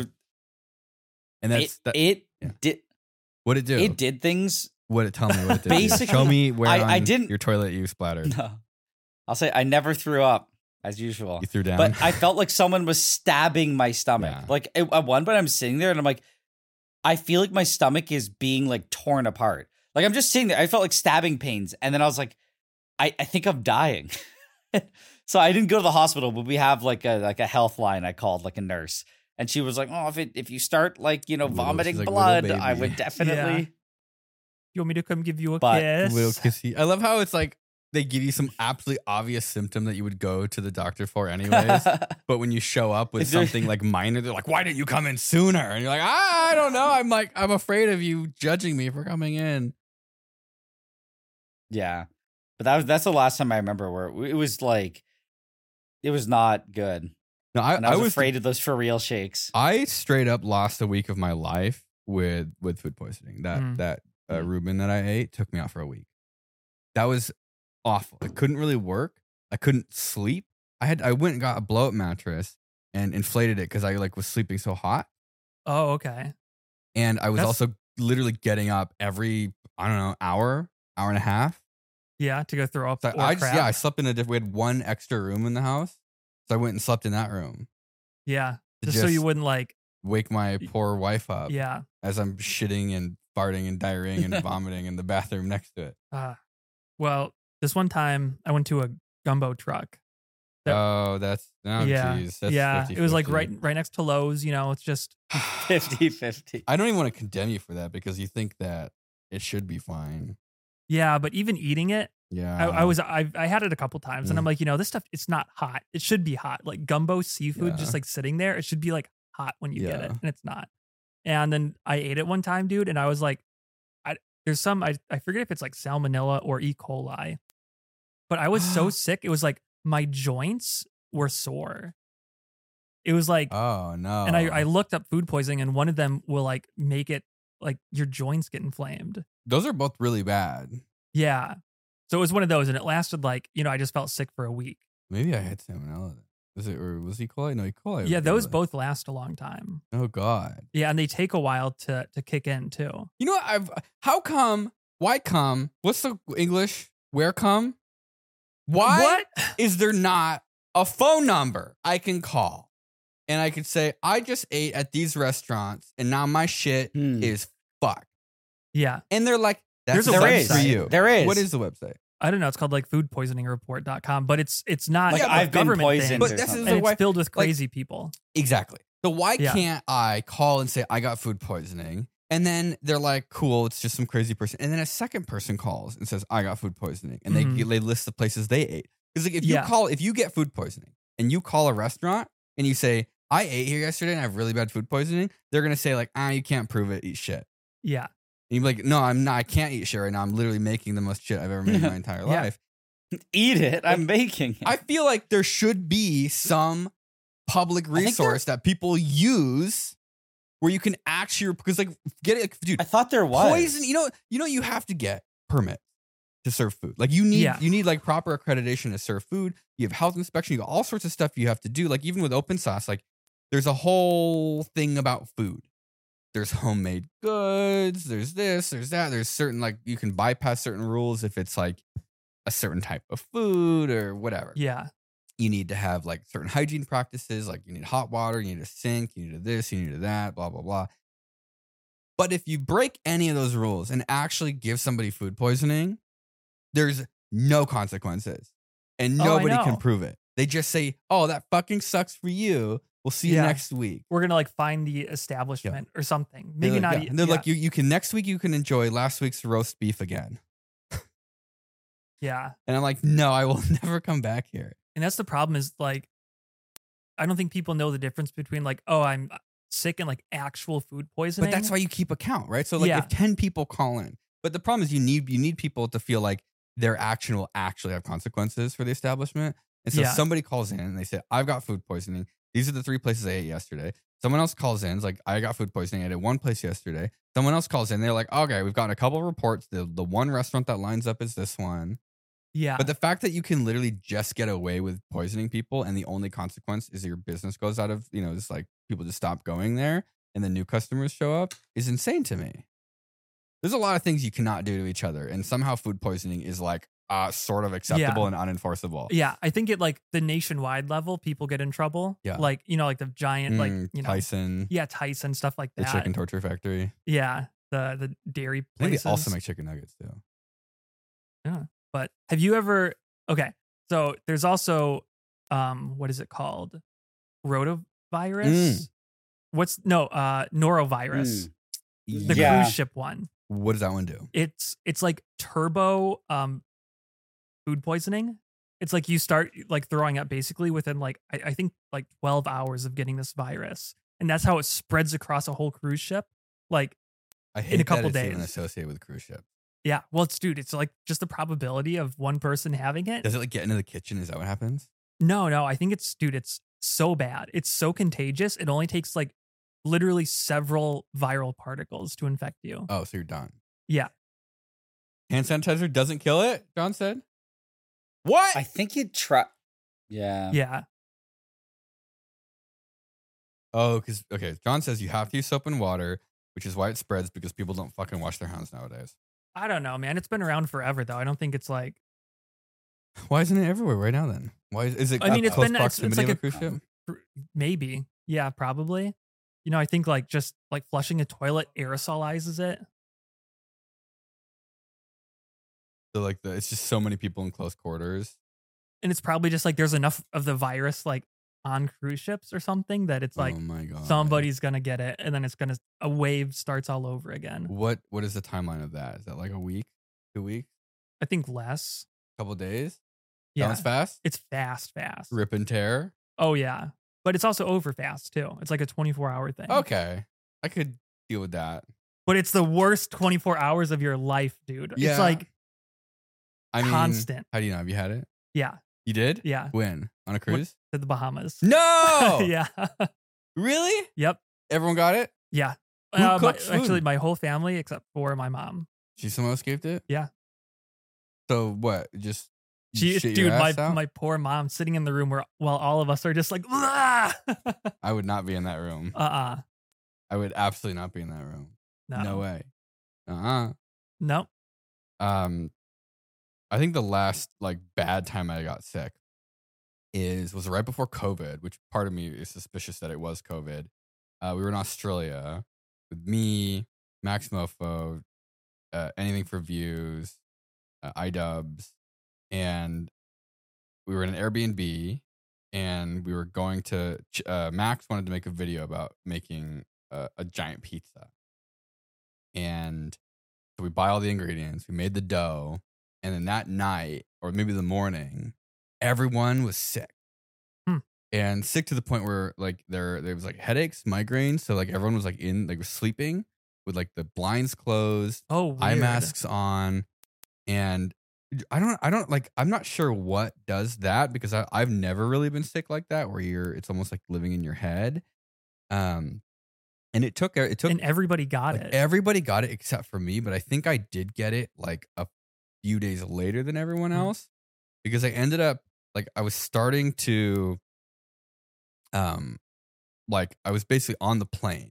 And that's it that, it yeah. did what it do. it did things. What it tell me what it did. Basically, Show me where I- on I didn't- your toilet you splattered. No. I'll say I never threw up as usual. You threw down. But I felt like someone was stabbing my stomach. Yeah. Like at at one point, I'm sitting there and I'm like, I feel like my stomach is being like torn apart. Like I'm just sitting there. I felt like stabbing pains, and then I was like, I, I think I'm dying. So I didn't go to the hospital, but we have like a like a health line. I called like a nurse, and she was like, "Oh, if it if you start like you know Little- vomiting she's like, blood, little I baby." would definitely." You want me to come give you a But- kiss? Little kissy. I love how it's like they give you some absolutely obvious symptom that you would go to the doctor for anyways. But when you show up with If there- something like minor, they're like, "Why didn't you come in sooner?" And you're like, ah, "I don't know. I'm like, I'm afraid of you judging me for coming in." Yeah, but that was that's the last time I remember where it was like, it was not good, No, I, and I was, I was afraid of those for real shakes. I straight up lost a week of my life with with food poisoning. That Mm. that uh, Mm. Reuben that I ate took me out for a week. That was awful. I couldn't really work. I couldn't sleep. I had I went and got a blow up mattress and inflated it because I like was sleeping so hot. Oh, okay. And I was That's- also literally getting up every I don't know hour, hour and a half. Yeah, to go throw up. So or I just crap. yeah I slept in a different. We had one extra room in the house, so I went and slept in that room yeah, to just, so you just- wouldn't like. wake my poor wife up Yeah. as I'm shitting and farting and diarrheaing and vomiting in the bathroom next to it. Uh, well, this one time I went to a gumbo truck. That- Oh, that's oh, yeah, geez, that's yeah. fifty It was like fifty. right, right next to Lowe's. You know, it's just fifty fifty. I don't even want to condemn you for that because you think that it should be fine. yeah. But even eating it, Yeah, I, I was I I had it a couple times, and Mm. I'm like, you know, this stuff it's not hot. It should be hot. Like gumbo seafood, Yeah. just like sitting there, it should be like hot when you get it, Yeah. and it's not. And then I ate it one time, dude, and I was like, I there's some I I forget if it's like salmonella or E. coli, but I was so sick. It was like my joints were sore. It was like, Oh no! and I I looked up food poisoning, and one of them will like make it like your joints get inflamed. Those are both really bad. Yeah. So it was one of those, and it lasted like, you know, I just felt sick for a week. Maybe I had salmonella. then. Was it or was E. coli? No, E. coli. would Yeah, be those really- both last a long time. Oh God! Yeah, and they take a while to to kick in too. You know what? I've how come? Why come? What's the English? Where come? Why What? is there not a phone number I can call and I could say I just ate at these restaurants and now my shit Hmm. is fucked. Yeah. And they're like, that's There's a there website. is for you. There is. What is the website? I don't know. It's called like food poisoning report dot com, but it's it's not Like, a I've been government poisoned thing, But or this is something. the and way- it's filled with like- crazy people. Exactly. So why Yeah. can't I call and say I got food poisoning? And then they're like, cool, it's just some crazy person. And then a second person calls and says, I got food poisoning. And Mhm. they they list the places they ate. Because like if you Yeah. call, if you get food poisoning and you call a restaurant and you say, I ate here yesterday and I have really bad food poisoning, they're gonna say, like, ah, you can't prove it, eat shit. Yeah. And you're like, no, I'm not, I can't eat shit right now. I'm literally making the most shit I've ever made in my entire Yeah. life. Eat it. I'm making it. I feel like there should be some public think there- resource that people use where you can actually, because like get it, like, dude. I thought there was Poison, you know, you know, you have to get permit to serve food. Like you need, Yeah. you need like proper accreditation to serve food. You have health inspection. You got all sorts of stuff you have to do. Like even with open sauce, like there's a whole thing about food. There's homemade goods. There's this. There's that. There's certain like you can bypass certain rules if it's like a certain type of food or whatever. Yeah. You need to have like certain hygiene practices. Like you need hot water. You need a sink. You need a this. You need a that. Blah blah blah. But if you break any of those rules and actually give somebody food poisoning, there's no consequences and Oh, I nobody can know. prove it. They just say, oh, that fucking sucks for you. We'll see you Yeah. next week. We're gonna like find the establishment or something. They're Maybe like, not. yeah. e- And they're yeah. like, you, you can next week, you can enjoy last week's roast beef again. yeah. And I'm like, no, I will never come back here. And that's the problem is like, I don't think people know the difference between like, oh, I'm sick and like actual food poisoning. But that's why you keep a count, right? So like Yeah. if ten people call in, but the problem is you need you need people to feel like their action will actually have consequences for the establishment. And so Yeah. somebody calls in and they say, I've got food poisoning. These are the three places I ate yesterday. Someone else calls in, it's like, I got food poisoning. I ate at one place yesterday. Someone else calls in. They're like, okay, we've gotten a couple of reports. The, the one restaurant that lines up is this one. yeah. But the fact that you can literally just get away with poisoning people and the only consequence is your business goes out of, you know, just like people just stop going there and then new customers show up is insane to me. There's a lot of things you cannot do to each other. And somehow food poisoning is like uh, sort of acceptable and unenforceable. yeah. I think at like the nationwide level, people get in trouble. Yeah. Like, you know, like the giant, like, Mm, you know, Tyson, yeah, Tyson, stuff like the that. chicken torture factory. Yeah. The, the dairy I think places. they also make chicken nuggets too. But have you ever, okay. So there's also, um, what is it called? Rotavirus? Mm. What's, no, uh, norovirus. Mm. The Yeah. cruise ship one. What does that one do? It's it's like turbo um food poisoning. It's like you start like throwing up basically within like I, I think like twelve hours of getting this virus, and that's how it spreads across a whole cruise ship. Like I hate a couple that it's even days. associated with cruise ship. yeah, well it's dude, it's like just the probability of one person having it. Does it like get into the kitchen? Is that what happens? No, no, I think it's dude, it's so bad. It's so contagious. It only takes like literally several viral particles to infect you. Oh, so you're done. Yeah. Hand sanitizer doesn't kill it, John said. What? I think you try. Yeah. Yeah. Oh, because okay, John says you have to use soap and water, which is why it spreads because people don't fucking wash their hands nowadays. I don't know, man. It's been around forever though. I don't think it's like Why isn't it everywhere right now then? Why is, is it I mean, at it's close been- it's- it's proximity like of a a- cruise ship? maybe. Yeah, probably. You know, I think like just like flushing a toilet aerosolizes it. So like the, it's just so many people in close quarters. And it's probably just like there's enough of the virus like on cruise ships or something that it's like oh my god, somebody's gonna get it and then it's gonna a wave starts all over again. What what is the timeline of that? Is that like a week, two weeks, I think less. couple days? That Yeah. one's fast. It's fast, fast. Rip and tear. Oh yeah. But it's also over fast too. It's like a twenty-four hour thing. Okay, I could deal with that. But it's the worst twenty-four hours of your life, dude. Yeah. It's like I mean, constant. how do you know? Have you had it? Yeah. You did? Yeah. When? On a cruise? To the Bahamas. No. yeah. Really? Yep. Everyone got it? Yeah. Who Uh, my- cooks food? actually, my whole family except for my mom. She somehow escaped it? Yeah. So what? Just you She, shit your dude, my ass out? my poor mom sitting in the room where while all of us are just like, uh I would not be in that room. uh, I would absolutely not be in that room. no, No way. Uh-uh. no, Um, I think the last like bad time I got sick is was right before COVID, which part of me is suspicious that it was COVID. Uh, we were in Australia with me, Max Mofo, uh, Anything for Views, uh, iDubbbz, and we were in an Airbnb, and we were going to. Uh, Max wanted to make a video about making a, a giant pizza, and so we buy all the ingredients. We made the dough. And then that night, or maybe the morning, everyone was sick. Hmm. And sick to the point where like there there was like headaches, migraines. So like everyone was like in like was sleeping with like the blinds closed, oh, weird. eye masks on. And I don't, I don't like, I'm not sure what does that because I, I've never really been sick like that where you're, it's almost like living in your head. Um, and it took, it took, And everybody got like, it. everybody got it except for me, but I think I did get it like a few days later than everyone Mm. else because I ended up, like, I was starting to, um, like, I was basically on the plane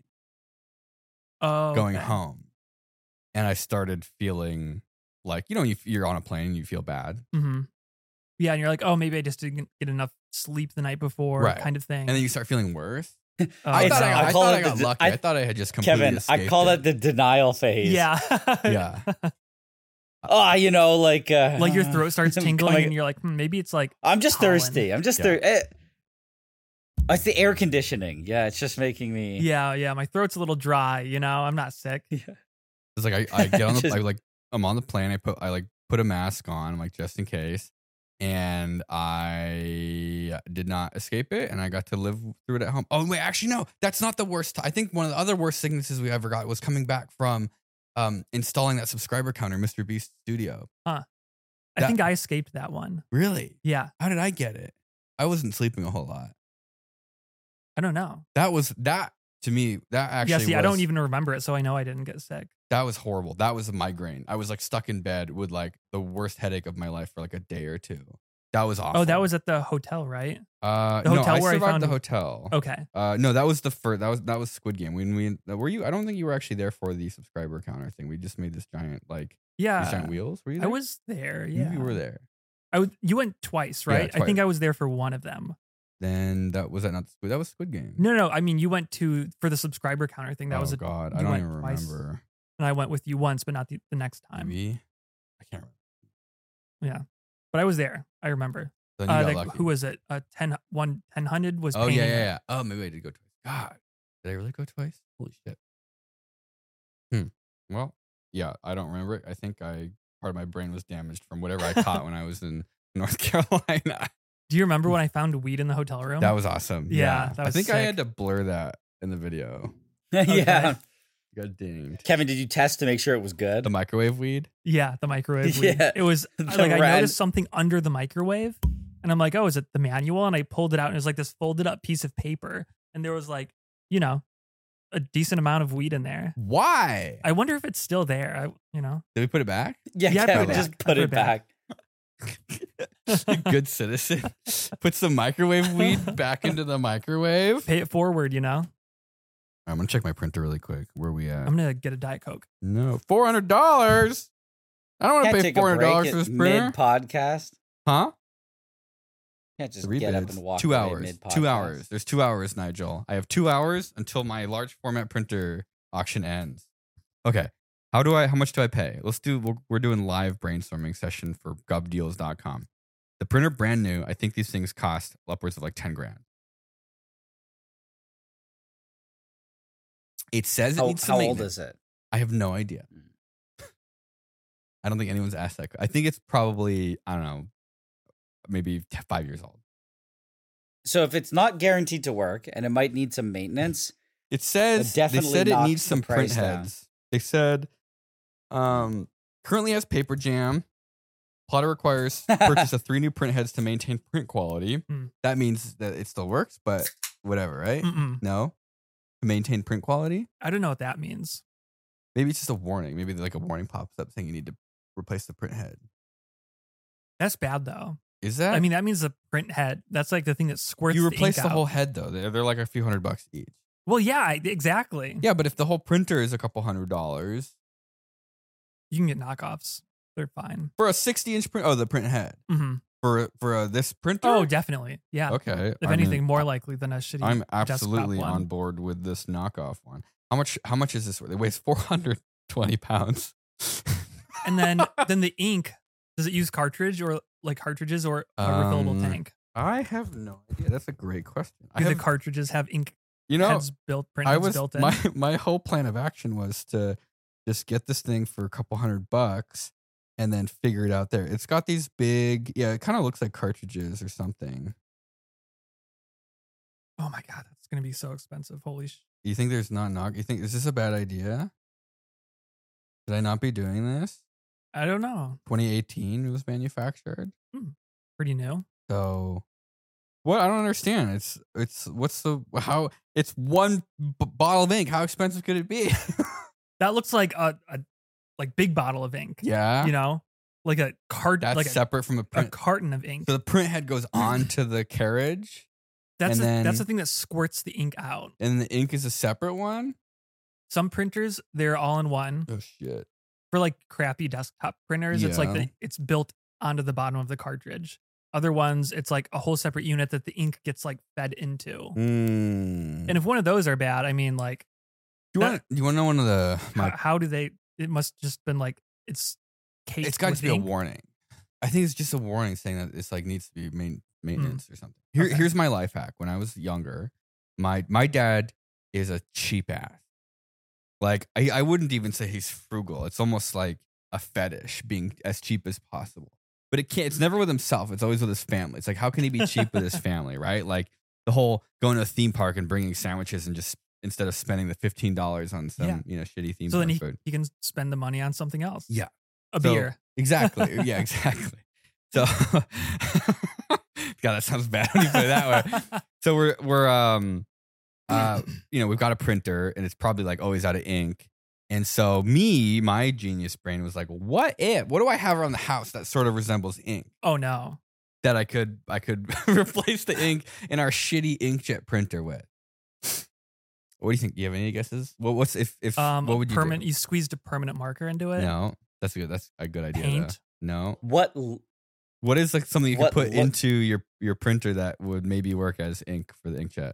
oh, going okay. home and I started feeling like, you know, you, you're on a plane and you feel bad. Mm-hmm. Yeah, and you're like, oh, maybe I just didn't get enough sleep the night before, Right. kind of thing. And then you start feeling worse. Oh, I It's- thought I, I I, call thought it I got the- lucky. I- I, thought I had just completely Kevin, I escaped call it. that the denial phase. yeah, Yeah. Oh, you know, like uh, like your throat starts tingling, coming- and you're like, hmm, maybe it's like, I'm just pollen. thirsty. I'm just Yeah. thirsty. Eh. It's the air conditioning. Yeah, it's just making me. yeah, yeah, my throat's a little dry. You know, I'm not sick. It's like I, I get on the Just- I like I'm on the plane. I put I like put a mask on, like just in case, and I did not escape it, and I got to live through it at home. Oh wait, actually no, that's not the worst. I think one of the other worst sicknesses we ever got was coming back from um installing that subscriber counter, Mister Beast Studio. I That- think I escaped that one. Really? Yeah, How did I get it? I wasn't sleeping a whole lot. I don't know. That was that to me. That actually yeah, see, I was- don't even remember it, so I know I didn't get sick. That was horrible. That was a migraine. I was like stuck in bed with like the worst headache of my life for like a day or two. That was awful. Oh, that was at the hotel, right? uh, the no, hotel I where I survived found- the hotel. Okay. Uh, no, that was the first. That was that was Squid Game. When we were you, I don't think you were actually there for the subscriber counter thing. We just made this giant like these Yeah, giant wheels. Were you I there? was there. You- Yeah, you were there. I was. You went twice, Yeah, right? I think twice. I was there for one of them. Then that was that not Squid. That was Squid Game. No, no. I mean, you went to for the subscriber counter thing. That oh was a, God, I you don't went even twice. remember. and I went with you once, but not the, the next time. Maybe I can't remember. Yeah, but I was there. I remember. Then you Uh, got like, lucky. who was it? Uh, ten, one, ten hundred was. Oh yeah, painting yeah, it. yeah. Oh, maybe I did go twice. God, did I really go twice? Holy shit. Hmm. Well, yeah, I don't remember it. I think I part of my brain was damaged from whatever I caught when I was in North Carolina. Do you remember when I found weed in the hotel room? That was awesome. Yeah, that I was think I sick. had to blur that in the video. yeah. Got dinged. Kevin, did you test to make sure it was good? The microwave weed. yeah, the microwave. weed. Yeah, it was the like I red- noticed something under the microwave, and I'm like, oh, is it the manual? And I pulled it out, and it was like this folded up piece of paper, and there was like, you know, a decent amount of weed in there. Why? I wonder if it's still there. I, you know, Did we put it back? yeah, Yeah, I put Kevin, it just back. I put it back. Good citizen. Put some microwave weed back into the microwave. pay it forward. You know, I'm gonna check my printer really quick. Where we at? I'm gonna get a Diet Coke. No, four hundred dollars. I don't want to Can't pay take a four hundred dollars break for this mid printer, podcast. huh? Can't just Three get up bids. and walk two away hours. mid-podcast. Two hours. There's two hours, Nigel. I have two hours until my large format printer auction ends. Okay. How do I? How much do I pay? Let's do. We're, we're doing live brainstorming session for gov deals dot com. The printer brand new. I think these things cost upwards of like ten grand. It says it How, needs some how old maintenance. is it? I have no idea. I don't think anyone's asked that. I think it's probably, I don't know, maybe t- five years old. So if it's not guaranteed to work and it might need some maintenance, It says, That they definitely said it knocks needs the some print price down. heads. They said, um, currently has paper jam. Plotter requires purchase of three new print heads to maintain print quality. Hmm. That means that it still works, but whatever, right? Mm-mm. No? To maintain print quality? I don't know what that means. Maybe it's just a warning. Maybe like a warning pops up saying you need to replace the print head. That's bad though. Is that? I mean, that means the print head. That's like the thing that squirts. you the replace ink the out. whole head though. They're, they're like a few hundred bucks each. Well, yeah, I- exactly. Yeah, but if the whole printer is a couple hundred dollars You can get knockoffs. They're fine. for a sixty inch print, oh, the print head hmm for for uh, this printer. Oh, definitely. Yeah. okay. If I anything, mean, more likely than a shitty. I'm desktop absolutely one. on board with this knockoff one. How much? How much is this worth? It weighs four hundred twenty pounds. And then, then the ink. Does it use cartridge or like cartridges or a refillable Um, tank? I have no idea. That's a great question. I Do the have, cartridges have ink you know, heads built, print I heads was built in? my my whole plan of action was to just get this thing for a couple hundred bucks and then figure it out there. It's got these big, yeah, it kind of looks like cartridges or something. Oh my god, that's gonna be so expensive. Holy sh! You think there's not knock? You think is this a bad idea? Should I not be doing this? I don't know. twenty eighteen it was manufactured. Pretty new. So, what I don't understand. It's it's what's the how it's one b- bottle of ink. How expensive could it be? That looks like a, a like big bottle of ink. yeah, You know, like a cart, that's like a, separate from the a print. carton of ink. So the print head goes onto the carriage, That's and the, then- that's the thing that squirts the ink out. and the ink is a separate one. Some printers, they're all in one. Oh shit! For like crappy desktop printers, it's like Yeah. the, it's built onto the bottom of the cartridge. Other ones, it's like a whole separate unit that the ink gets like fed into. Mm. And if one of those are bad, I mean, like, Do you want you want to know one of the my? how, how do they? It must just been like it's caked It's got with to be ink. a warning. I think it's just a warning saying that it's like needs to be main, maintenance or something. Here, Okay. here's my life hack. When I was younger, my my dad is a cheap ass. Like I, I wouldn't even say he's frugal. It's almost like a fetish being as cheap as possible. But it can't. It's never with himself. It's always with his family. It's like how can he be cheap with his family, right? Like the whole going to a theme park and bringing sandwiches and just instead of spending the fifteen dollars on some Yeah. you know shitty theme So park then he, food. he can spend the money on something else. Yeah. A So- beer. Exactly. Yeah, exactly. So, God, that sounds bad when you put it that way. So we're we're um, uh, you know, we've got a printer and it's probably like always out of ink. And so me, my genius brain was like, what if? What do I have around the house that sort of resembles ink Oh no. that I could I could replace the ink in our shitty inkjet printer with? What do you think? Do you have any guesses? What what's if if Um, what a would you permanent. do? You squeezed a permanent marker into it. No, that's good. That's a good idea. though. Paint. No. What l- What is like something you could What- put what- into your, your printer that would maybe work as ink for the inkjet?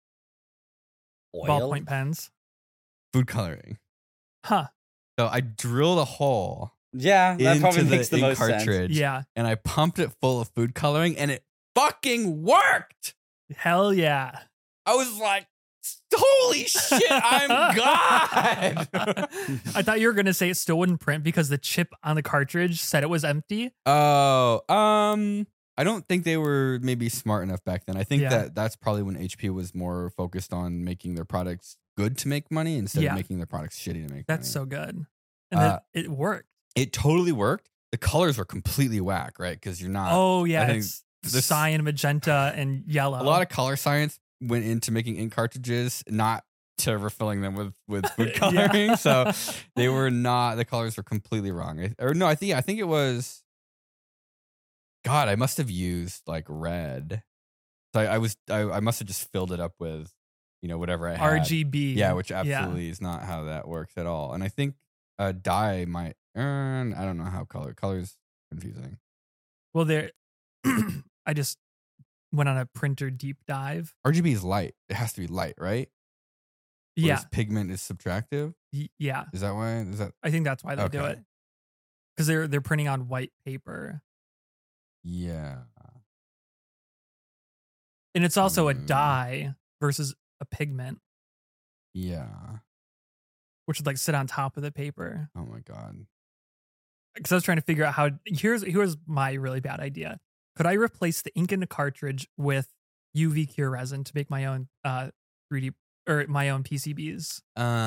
oil? Ballpoint pens. Food coloring. Huh. So I drilled a hole Yeah, that into probably the makes the ink most sense. cartridge Yeah. and I pumped it full of food coloring and it fucking worked. Hell yeah. I was like, holy shit, I'm God. I thought you were gonna say it still wouldn't print because the chip on the cartridge said it was empty. Oh, um, I don't think they were maybe smart enough back then. I think Yeah. that that's probably when H P was more focused on making their products good to make money instead Yeah. of making their products shitty to make That's money. so good. And Uh, it, it worked. It totally worked. The colors were completely whack, right? Because you're not. Oh yeah, I think it's this- cyan, magenta, and yellow. A lot of color science went into making ink cartridges, not to refilling them with with food Yeah. coloring. So they were not. The colors were completely wrong. I- Or no, I think I think it was. God, I must have used like red. So I, I was I, I must have just filled it up with, you know, whatever I had. R G B. Yeah, which absolutely is not how that works at all. And I think a dye might. earn I don't know how color colors confusing. Well, there. I just went on a printer deep dive. R G B is light. It has to be light, right? Yeah, Whereas pigment is subtractive. y- yeah. Is that why? Is that I think that's why they do Okay. it because they're they're printing on white paper, yeah? and it's also a Mm. dye versus a pigment, Yeah. which would like sit on top of the paper. Oh my god. Because I was trying to figure out how. Here's here's my really bad idea. Could I replace the ink in the cartridge with U V cure resin to make my own uh three D or my own P C Bs?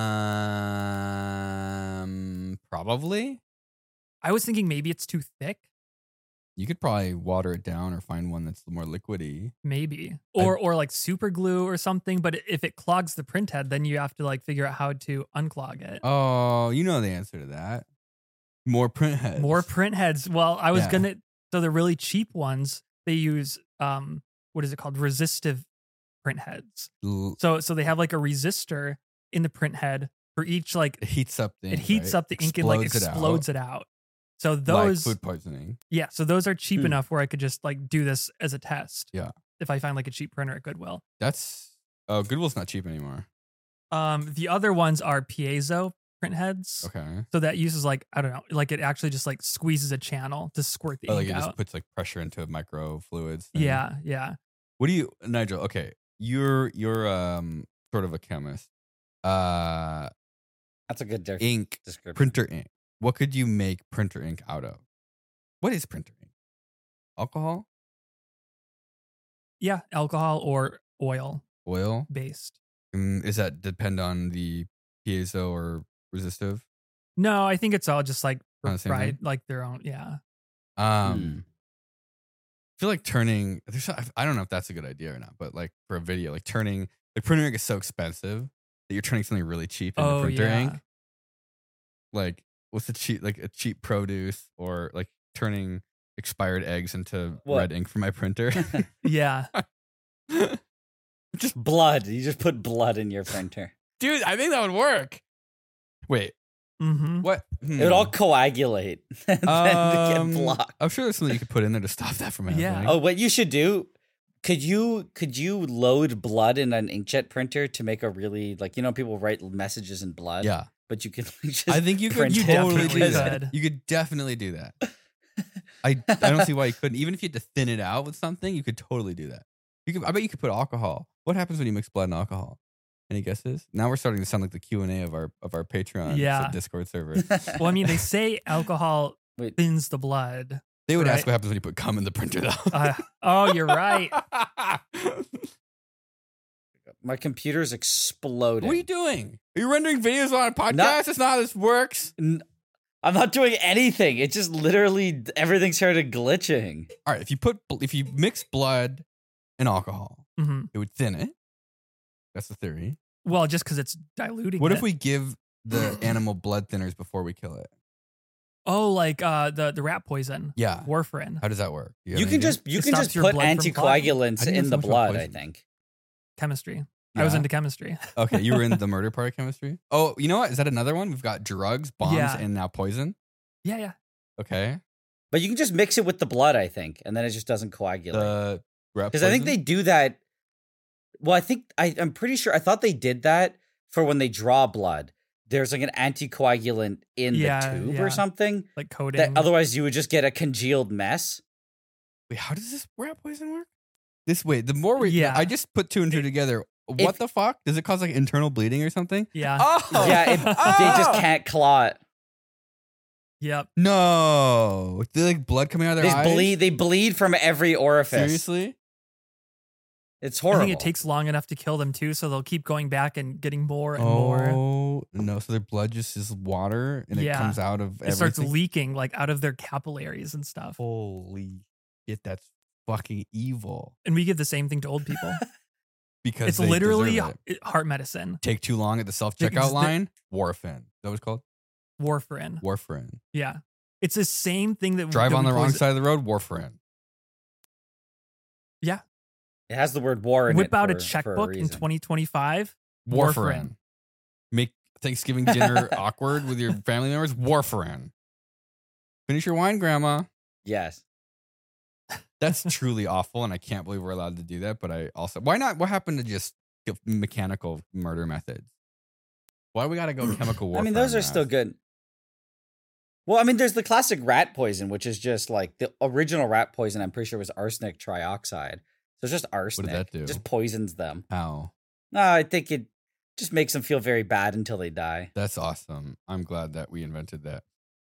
Um, probably. I was thinking maybe it's too thick. You could probably water it down or find one that's more liquidy. Maybe. Or or like super glue or something. But if it clogs the print head, then you have to like figure out how to unclog it. Oh, you know the answer to that. More print heads. More print heads. Well, I was Yeah. gonna so the really cheap ones, they use um what is it called? Resistive print heads. L- So so they have like a resistor in the print head for each like It heats up the it ink, heats right? up the ink and like Explodes it out, explodes it out. So those like food poisoning. yeah, so those are cheap Hmm. enough where I could just like do this as a test. Yeah. If I find like a cheap printer at Goodwill. That's oh, Goodwill's not cheap anymore. Um, the other ones are piezo print heads. Okay. So that uses like I don't know, like it actually just like squeezes a channel to squirt the Oh, like ink it out. just puts like pressure into microfluids. thing. Yeah, yeah. What do you, Nigel? Okay, you're you're um sort of a chemist. Uh, That's a good de- ink, description. printer ink. What could you make printer ink out of? What is printer ink? Alcohol, Yeah, alcohol or oil oil. based. Mm, is that depend on the piezo or resistive? No, I think it's all just like Kinda or same fried thing? like their own. Yeah. Um, Hmm. I feel like turning. There's, I don't know if that's a good idea or not, but like for a video, like turning, like printing ink is so expensive that you're turning something really cheap into Oh printer yeah. ink. Like, what's the cheap, like a cheap produce, or like turning expired eggs into What? red ink for my printer. Yeah. Just blood. You just put blood in your printer. Dude, I think that would work. Wait, Mm-hmm. what? It would all coagulate and then Um, get blocked. I'm sure there's something you could put in there to stop that from happening. Yeah. Oh, what you should do? Could you could you load blood in an inkjet printer to make a really like you know people write messages in blood? Yeah. but you can just I think you could print You it totally definitely do because- that. could. You could definitely do that. I I don't see why you couldn't. Even if you had to thin it out with something, you could totally do that. You could. I bet you could put alcohol. What happens when you mix blood and alcohol? Any guesses? Now we're starting to sound like the Q and A of our of our Patreon Yeah. Discord server. Well, I mean, they say alcohol Wait. thins the blood. They would Right. ask what happens when you put cum in the printer, though. Uh, oh, you're right. My computer's exploding. What are you doing? Are you rendering videos on a podcast? That's not how this works. N- I'm not doing anything. It just literally everything started glitching. All right, if you put if you mix blood and alcohol, hmm it would thin it. That's the theory. Well, just because it's diluting. What it. if we give the animal blood thinners before we kill it? Oh, like uh, the the rat poison, Yeah. warfarin, How does that work? Do You, have any can idea? just you It can stops just your put blood from clotting. I anticoagulants didn't in know the so much about blood. I poison. think. chemistry. I was Yeah. into chemistry. Okay, you were in the murder part of chemistry. Oh, you know what? Is that another one? We've got drugs, bombs, Yeah. and now poison. Yeah, yeah. Okay. But you can just mix it with the blood, I think, and then it just doesn't coagulate. The Because I think they do that. Well, I think I, I'm pretty sure. I thought they did that for when they draw blood. There's like an anticoagulant in Yeah, the tube yeah. or something. Like coating. That otherwise you would just get a congealed mess. Wait, how does this rat poison work? This way, the more we, Yeah. I just put two and two together. What If- the fuck? Does it cause like internal bleeding or something? yeah. Oh, Yeah, it, they just can't clot. Yep. No, they like blood coming out of They their eyes. bleed. They bleed from every orifice. Seriously? It's I horrible. think it takes long enough to kill them too, so they'll keep going back and getting more and more. Oh no! So their blood just is water, and it Yeah. comes out of It everything. starts leaking like out of their capillaries and stuff. Holy shit! That's fucking evil. And we give the same thing to old people. Because It's they literally deserve it. heart medicine. Take too long at the self Because checkout the- line. Warfarin. Is that what it's called? Warfarin. Warfarin. Yeah. It's the same thing that Drive that on we the wrong poison- side of the road. Warfarin. Yeah. It has the word war in Whip it. out a for- for checkbook in reason. twenty twenty-five. Warfarin. Make Thanksgiving dinner awkward with your family members. Warfarin. Finish your wine, Grandma. Yes. That's truly awful, and I can't believe we're allowed to do that. But I also, why not? What happened to just mechanical murder methods? Why do we got to go chemical warfare? I mean, those on are that? still good. Well, I mean, there's the classic rat poison, which is just like the original rat poison. I'm pretty sure was arsenic trioxide. So it's just arsenic. that do? It just poisons them. How? No, I think it just makes them feel very bad until they die. That's awesome. I'm glad that we invented that.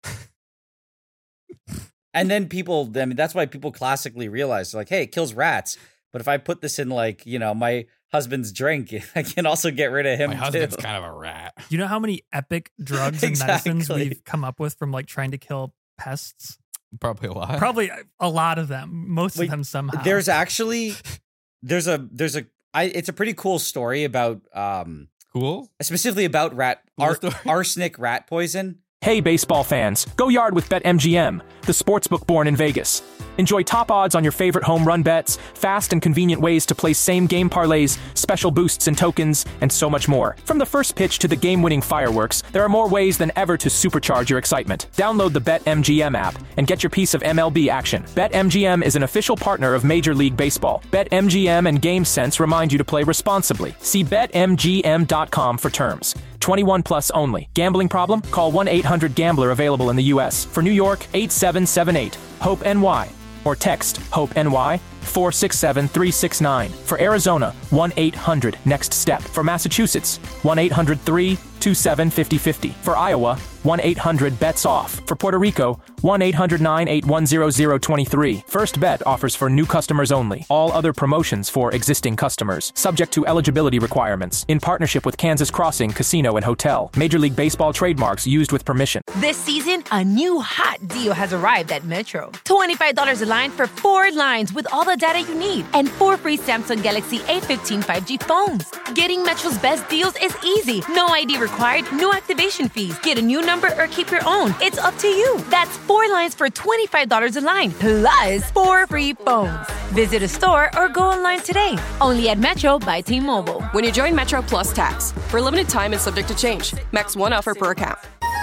And then people, I mean, that's why people classically realize, like, hey, it kills rats. But if I put this in, like, you know, my husband's drink, I can also get rid of him. My husband's too. kind of a rat. You know how many epic drugs and medicines Exactly. we've come up with from like trying to kill pests? Probably a lot. Probably a lot of them. Most Wait, of them somehow. There's actually, there's a, there's a, I, it's a pretty cool story about, um, Cool. specifically about rat, Cool ar- story. arsenic rat poison. Hey baseball fans, go yard with BetMGM, the sportsbook born in Vegas. Enjoy top odds on your favorite home run bets, fast and convenient ways to play same game parlays, special boosts and tokens, and so much more. From the first pitch to the game-winning fireworks, there are more ways than ever to supercharge your excitement. Download the BetMGM app and get your piece of M L B action. BetMGM is an official partner of Major League Baseball. BetMGM and GameSense remind you to play responsibly. See Bet M G M dot com for terms. twenty-one plus only. Gambling problem? Call one eight hundred gambler available in the U S. For New York, eight seven seven eight, HOPE N Y. Or text HOPE-NY four six seven three six nine. For Arizona, one eight hundred next step. For Massachusetts, one eight hundred three two seven five zero five zero. For Iowa, one eight hundred bets off. For Puerto Rico, one eight hundred nine eight one zero zero two three. First Bet offers for new customers only. All other promotions for existing customers. Subject to eligibility requirements. In partnership with Kansas Crossing Casino and Hotel. Major League Baseball trademarks used with permission. This season, a new hot deal has arrived at Metro. twenty-five dollars a line for four lines with all the data you need. And four free Samsung Galaxy A fifteen five G phones. Getting Metro's best deals is easy. No I D required, no activation fees. Get a new number or keep your own. It's up to you. That's four lines for twenty-five dollars a line, plus four free phones. Visit a store or go online today. Only at Metro by T-Mobile. When you join Metro Plus Tax. For a limited time and subject to change. Max one offer per account.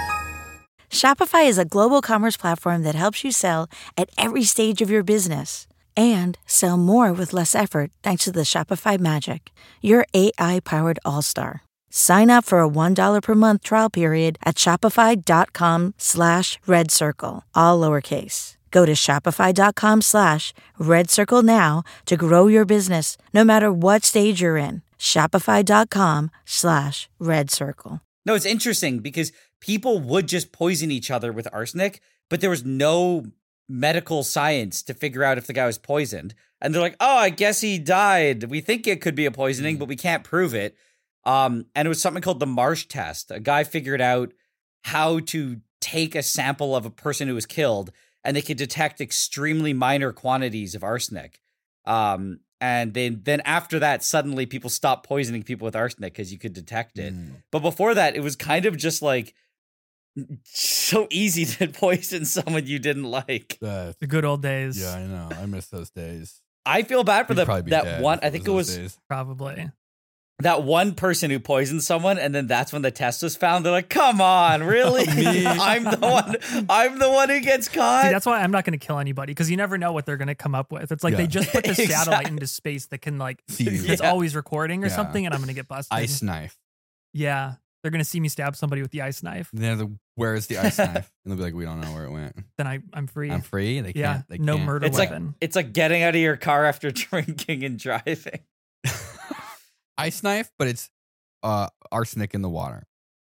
Shopify is a global commerce platform that helps you sell at every stage of your business. And sell more with less effort thanks to the Shopify Magic, your A I-powered all-star. Sign up for a one dollar per month trial period at shopify.com slash red circle, all lowercase. Go to shopify.com slash red circle now to grow your business, no matter what stage you're in. Shopify.com slash red circle. No, it's interesting because people would just poison each other with arsenic, but there was no medical science to figure out if the guy was poisoned. And they're like, oh, I guess he died. We think it could be a poisoning, but we can't prove it. Um, and it was something called the Marsh test. A guy figured out how to take a sample of a person who was killed, and they could detect extremely minor quantities of arsenic. Um, and then, then after that, suddenly people stopped poisoning people with arsenic because you could detect it. Mm. But before that, it was kind of just like so easy to poison someone you didn't like. Uh, the good old days. Yeah, I know. I miss those days. I feel bad for You'd the that one. I think it was days. Probably that one person who poisoned someone, and then that's when the test was found. They're like, "Come on, really? I'm the one. I'm the one who gets caught." See, that's why I'm not going to kill anybody, because you never know what they're going to come up with. It's like Yeah. they just put the Exactly. satellite into space that can like See you. it's Yeah. always recording or Yeah. something, and I'm going to get busted. Ice knife. Yeah, they're going to see me stab somebody with the ice knife. They're the, where is the ice knife? And they'll be like, we don't know where it went. Then I I'm free. I'm free. They yeah, can't. They no can't. murder It's like weapon. it's like getting out of your car after drinking and driving. Ice knife, but it's uh, arsenic in the water.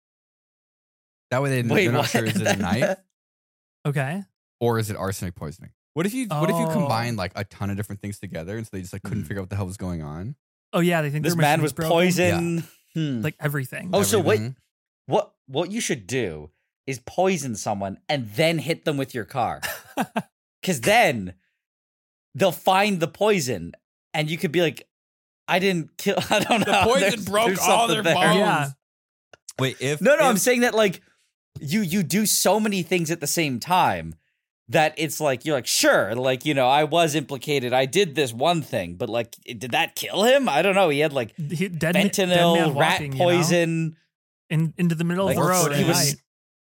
That way they, Wait, they're not what? sure is it a knife Okay. or is it arsenic poisoning. What if you What if you Oh. combine like a ton of different things together and so they just like couldn't Mm. figure out what the hell was going on? Oh yeah, they think This their man machine's was broken. poisoned. Hmm. Like everything. Oh, so wait. Everything. What what you should do is poison someone and then hit them with your car. Because then they'll find the poison and you could be like, I didn't kill. I don't know. The poison There's- broke there's all something their there. bones. Yeah. Wait, if No, no, if, I'm saying that like you you do so many things at the same time that it's like you're like, sure, like, you know, I was implicated. I did this one thing, but like, did that kill him? I don't know. He had like He, dead, ma- dead fentanyl, man rat walking, you know? poison. in into the middle Like, of the road. he at was night.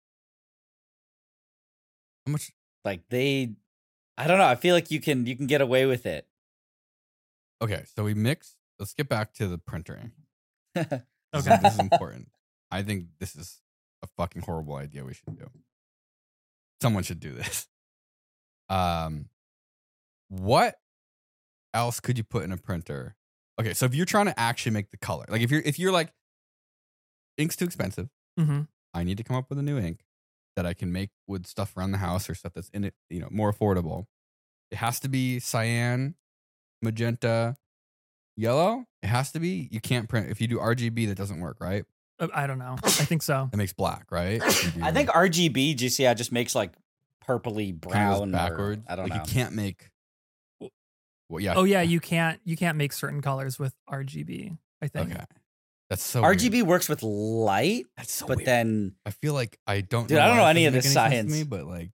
how much? like they. I don't know. I feel like you can you can get away with it. Okay, so we mix. Let's get back to the printing. This is- Okay. this is important. I think this is a fucking horrible idea. We should do. Someone should do this. Um, what else could you put in a printer? Okay, so if you're trying to actually make the color, like if you're if you're like, ink's too expensive. hmm I need to come up with a new ink that I can make with stuff around the house or stuff that's in it, you know, more affordable. It has to be cyan, magenta, yellow. It has to be. You can't print if you do R G B. That doesn't work, right? Uh, I don't know. I think so. It makes black, right? If you do, I think R G B just yeah just makes like purpley kind of brown goes backwards. Or, I don't like know. You can't make. Well, yeah. Oh yeah, you can't you can't make certain colors with R G B. I think. Okay. That's so R G B weird. works with light, That's so but weird. then I feel like I don't. Dude, know I don't why know it any of doesn't this make sense to science. me, but like,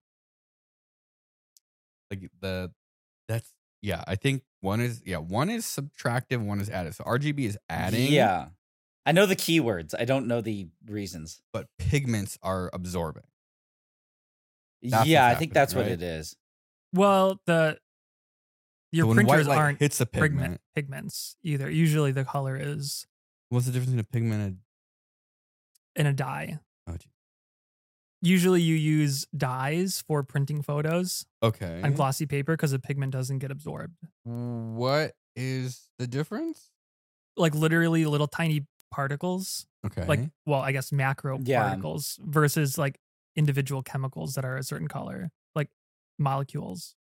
like the that's yeah. I think one is yeah one is subtractive, one is additive. So R G B is adding. yeah, I know the keywords. I don't know the reasons. but pigments are absorbing. That's yeah, I what's think happening, that's what right? it is. Well, the your So when white printers light aren't hits a pigment pigment. pigments either. Usually the color is What's the difference between a pigment and in a dye. oh, gee. Usually you use dyes for printing photos Okay. on glossy paper because the pigment doesn't get absorbed. What is the difference? Like literally little tiny particles, Okay. like, well, I guess macro Yeah. particles versus like individual chemicals that are a certain color, like molecules.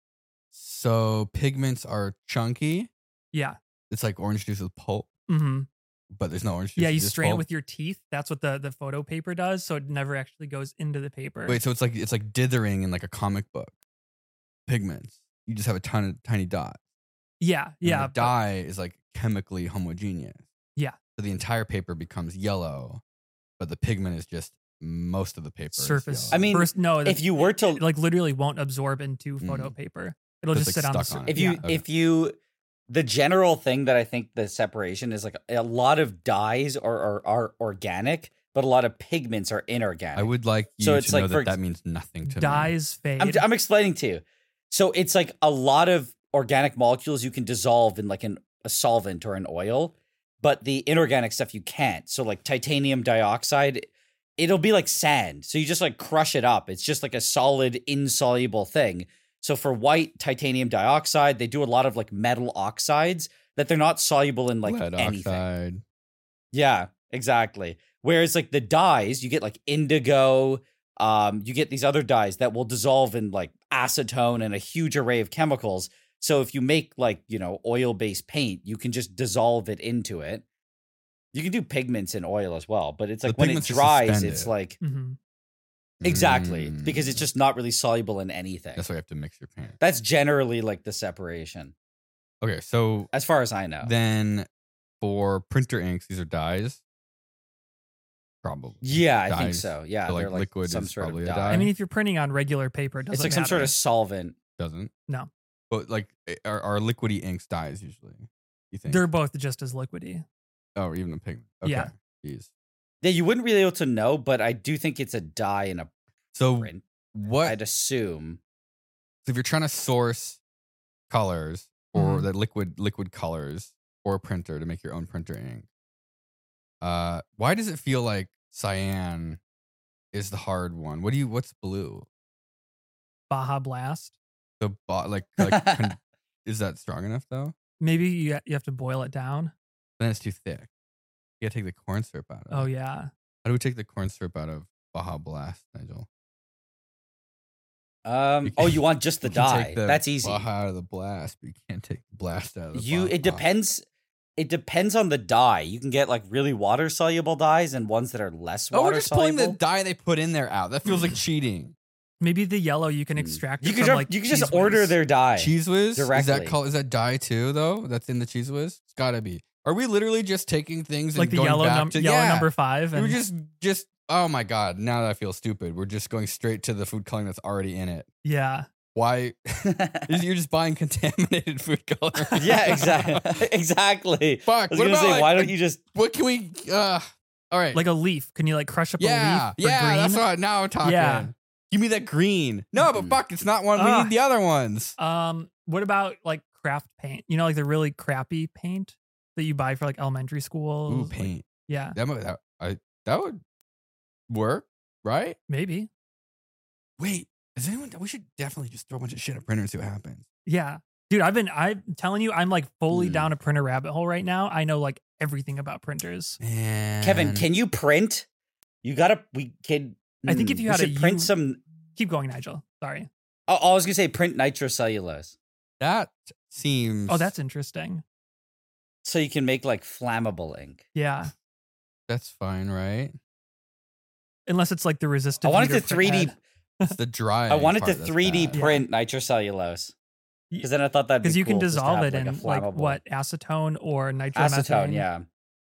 So pigments are chunky. Yeah. It's like orange juice with pulp, hmm but there's no orange juice. Yeah, you it's just strain it pulp. with your teeth. That's what the, the photo paper does. So it never actually goes into the paper. Wait, so it's like it's like dithering in like a comic book. Pigments. You just have a ton of tiny dots. yeah, And yeah. The but- dye is like chemically homogeneous. Yeah. So the entire paper becomes yellow, but the pigment is just most of the paper. is surface. yellow. I mean, First, no, if you were to it, like literally won't absorb into photo Mm. paper. It'll So just it's, sit like, on the stuck on surface. it. if you Yeah, okay. if you the general thing that I think the separation is like a lot of dyes are are, are organic, but a lot of pigments are inorganic. I would like you So to it's know like, that for that ex- means nothing to me. Dyes fade. I'm, I'm explaining to you. So it's like a lot of organic molecules you can dissolve in like an, a solvent or an oil, but the inorganic stuff you can't. So like titanium dioxide, it'll be like sand. So you just like crush it up. It's just like a solid insoluble thing. So for white titanium dioxide, they do a lot of like metal oxides that they're not soluble in like Lead anything. oxide. Yeah, exactly. Whereas like the dyes, you get like indigo, um, you get these other dyes that will dissolve in like acetone and a huge array of chemicals. So if you make like, you know, oil-based paint, you can just dissolve it into it. You can do pigments in oil as well, but it's like The when it pigments are dries, suspended. it's like Mhm. exactly Mm. because it's just not really soluble in anything. That's why you have to mix your paint. That's generally like the separation, Okay, so as far as I know. then for printer inks, these are dyes. Probably. Yeah, I think Dyes. so. Yeah, So, like, they're like liquid some is sort of probably a dye. dye. I mean, if you're printing on regular paper, it doesn't It's like some sort matter. of solvent. Doesn't. No. But like eh, are, are liquidy inks dyes usually? You think? They're both just as liquidy. oh, or even the pigment. Okay. Yeah. Jeez. Yeah, you wouldn't really be able to know, but I do think it's a dye in a So print. what I'd assume. So if you're trying to source colors or Mhm. the liquid liquid colors or a printer to make your own printer ink, uh, why does it feel like cyan is the hard one? What do you? What's blue? Baja Blast. The bo- like like con- is that strong enough though? Maybe you you have to boil it down. Then it's too thick. You gotta take the corn syrup out of it. Oh yeah. How do we take the corn syrup out of Baja Blast, Nigel? Um. You Oh, can- you want just the You can dye? take the That's easy. Baja out of the blast, but you can't take the blast out of the You. Baja. It depends. It depends on the dye. You can get like really water soluble dyes and ones that are less Oh, we're water just pulling soluble. the dye they put in there out. That feels like cheating. Maybe the yellow you can Mm. extract. You it can from, ju- like you can just Cheese order Whiz. their dye. Cheese Whiz? Is Directly. that called, is that dye too though? That's in the Cheese Whiz? It's gotta be. Are we literally just taking things like and the going yellow back num- to yellow yeah. number five. We're And just just oh my god, now that I feel stupid. We're just going straight to the food coloring that's already in it. yeah. Why you're just buying contaminated food coloring? Yeah, exactly. Exactly. Fuck. I was What gonna about say, like, why don't you just? what can we uh all right. Like a leaf. Can you like crush up yeah, a leaf? for yeah, green? that's what now I'm talking. Yeah. Give me that green. No, but Mhm. fuck, it's not one. We Ugh. need the other ones. Um, what about like craft paint? You know, like the really crappy paint that you buy for like elementary school. Ooh, paint. yeah, That, might, that I that would work, right? maybe. Wait, is anyone? We should definitely just throw a bunch of shit at printer and see what happens. Yeah, dude, I've been. I'm telling you, I'm like fully Hmm. down a printer rabbit hole right now. I know like everything about printers. Man. Kevin, can you print? You gotta. We can. I think if mm, you we had a should print U- some. Keep going, Nigel. Sorry. Oh, I was gonna say print nitrocellulose, that seems? Oh, that's interesting. so you can make like flammable ink. Yeah, that's fine, right? unless it's like the resistive. I wanted heater to three D. printhead. It's the dry. I wanted part to that's three D bad. print nitrocellulose because then I thought that'd be because you can cool just to dissolve have, it like, a in like flammable- what acetone or nitromethane. acetone, yeah,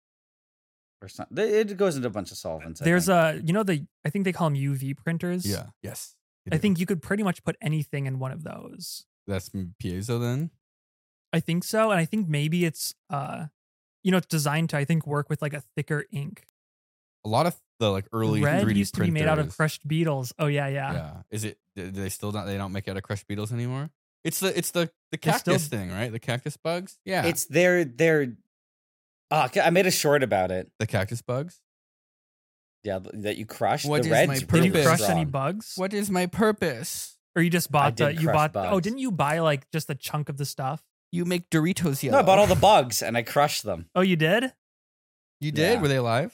or something. It goes into a bunch of solvents. I There's think. a you know the I think they call them U V printers. Yeah. Yes. you I do. think you could pretty much put anything in one of those. that's piezo then. I think so, and I think maybe it's uh, you know, it's designed to I think work with like a thicker ink. A lot of the like early Red three D used to be made out of printers- crushed beetles. Oh yeah, yeah. Yeah. Is it? Do they still not? They don't make out of crushed beetles anymore. It's the it's the the They still- cactus thing, right? The cactus bugs. Yeah. It's their their. Ah, I made a short about it. the cactus bugs. Yeah, that you crush. What the is red's my Did you purpose? really crush any strong. bugs? What is my purpose? Or you just bought the did you crush bought oh bugs. didn't you buy like just a chunk of the stuff? You make Doritos yellow. No, I bought all the bugs and I crushed them. Oh, you did? You did? Yeah. Were they alive?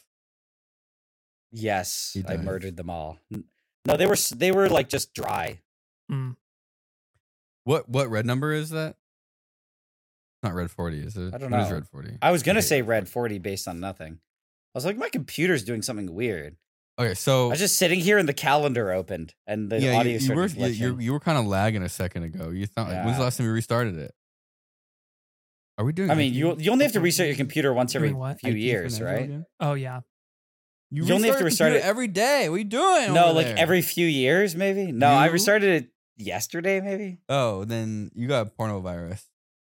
Yes, He I died. murdered them all. N- No, they were s- they were like just dry. Mm. What what red number is that? Not red forty, is it? I don't What is know. red forty? I was gonna hate say red forty based on nothing. I was like, my computer's doing something weird. Okay, so I was just sitting here and the calendar opened and the yeah, audio you, you were started you, you, glitching. you were kind of lagging a second ago. You thought like, when's Yeah. the last time you restarted it? Are we doing? I mean, I T? you you only have to restart your computer once every Doing what? few I T years, for right? again? Oh yeah. You, You only have to restart restart the it- computer every day. What are you doing? No, over like there? every few years, maybe. No, I You? restarted it yesterday, maybe. Oh, then you got a porno virus.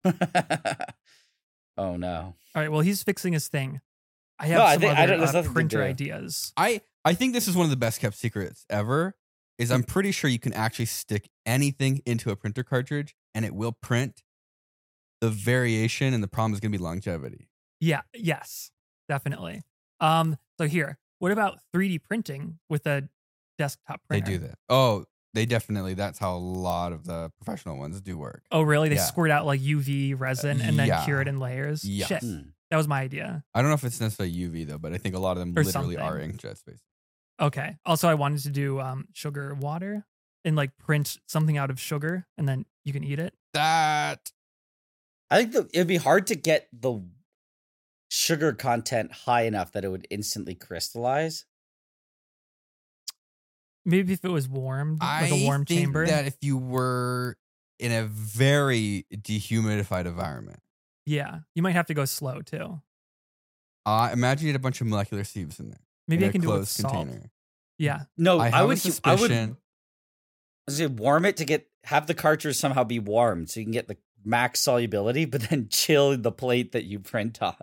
Oh no. All right. Well, he's fixing his thing. I have No, I some think- I other don't- there's uh, nothing to printer do. ideas. I I think this is one of the best kept secrets ever. Is I'm pretty sure you can actually stick anything into a printer cartridge and it will print. The variation and the problem is going to be longevity. Yeah. Yes. Definitely. Um. So here, what about three D printing with a desktop They printer? do that. Oh, they definitely. That's how a lot of the professional ones do work. Oh, really? They Yeah. squirt out like U V resin and then yeah. cure it in layers. Yeah. Shit. Hmm. That was my idea. I don't know if it's necessarily U V though, but I think a lot of them Or literally something. are inkjet space. Okay. Also, I wanted to do um sugar water and like print something out of sugar and then you can eat it. That I think the, it'd be hard to get the sugar content high enough that it would instantly crystallize. Maybe if it was warmed, like I a warm think chamber. that if you were in a very dehumidified environment, Yeah. You might have to go slow too. uh, imagine you had a bunch of molecular sieves in there. Maybe in I a can do it with closed salt. container. Yeah. No, I I, have would. a suspicion. I would. I was gonna warm it to get have the cartridge somehow be warmed so you can get the max solubility, but then chill the plate that you print on.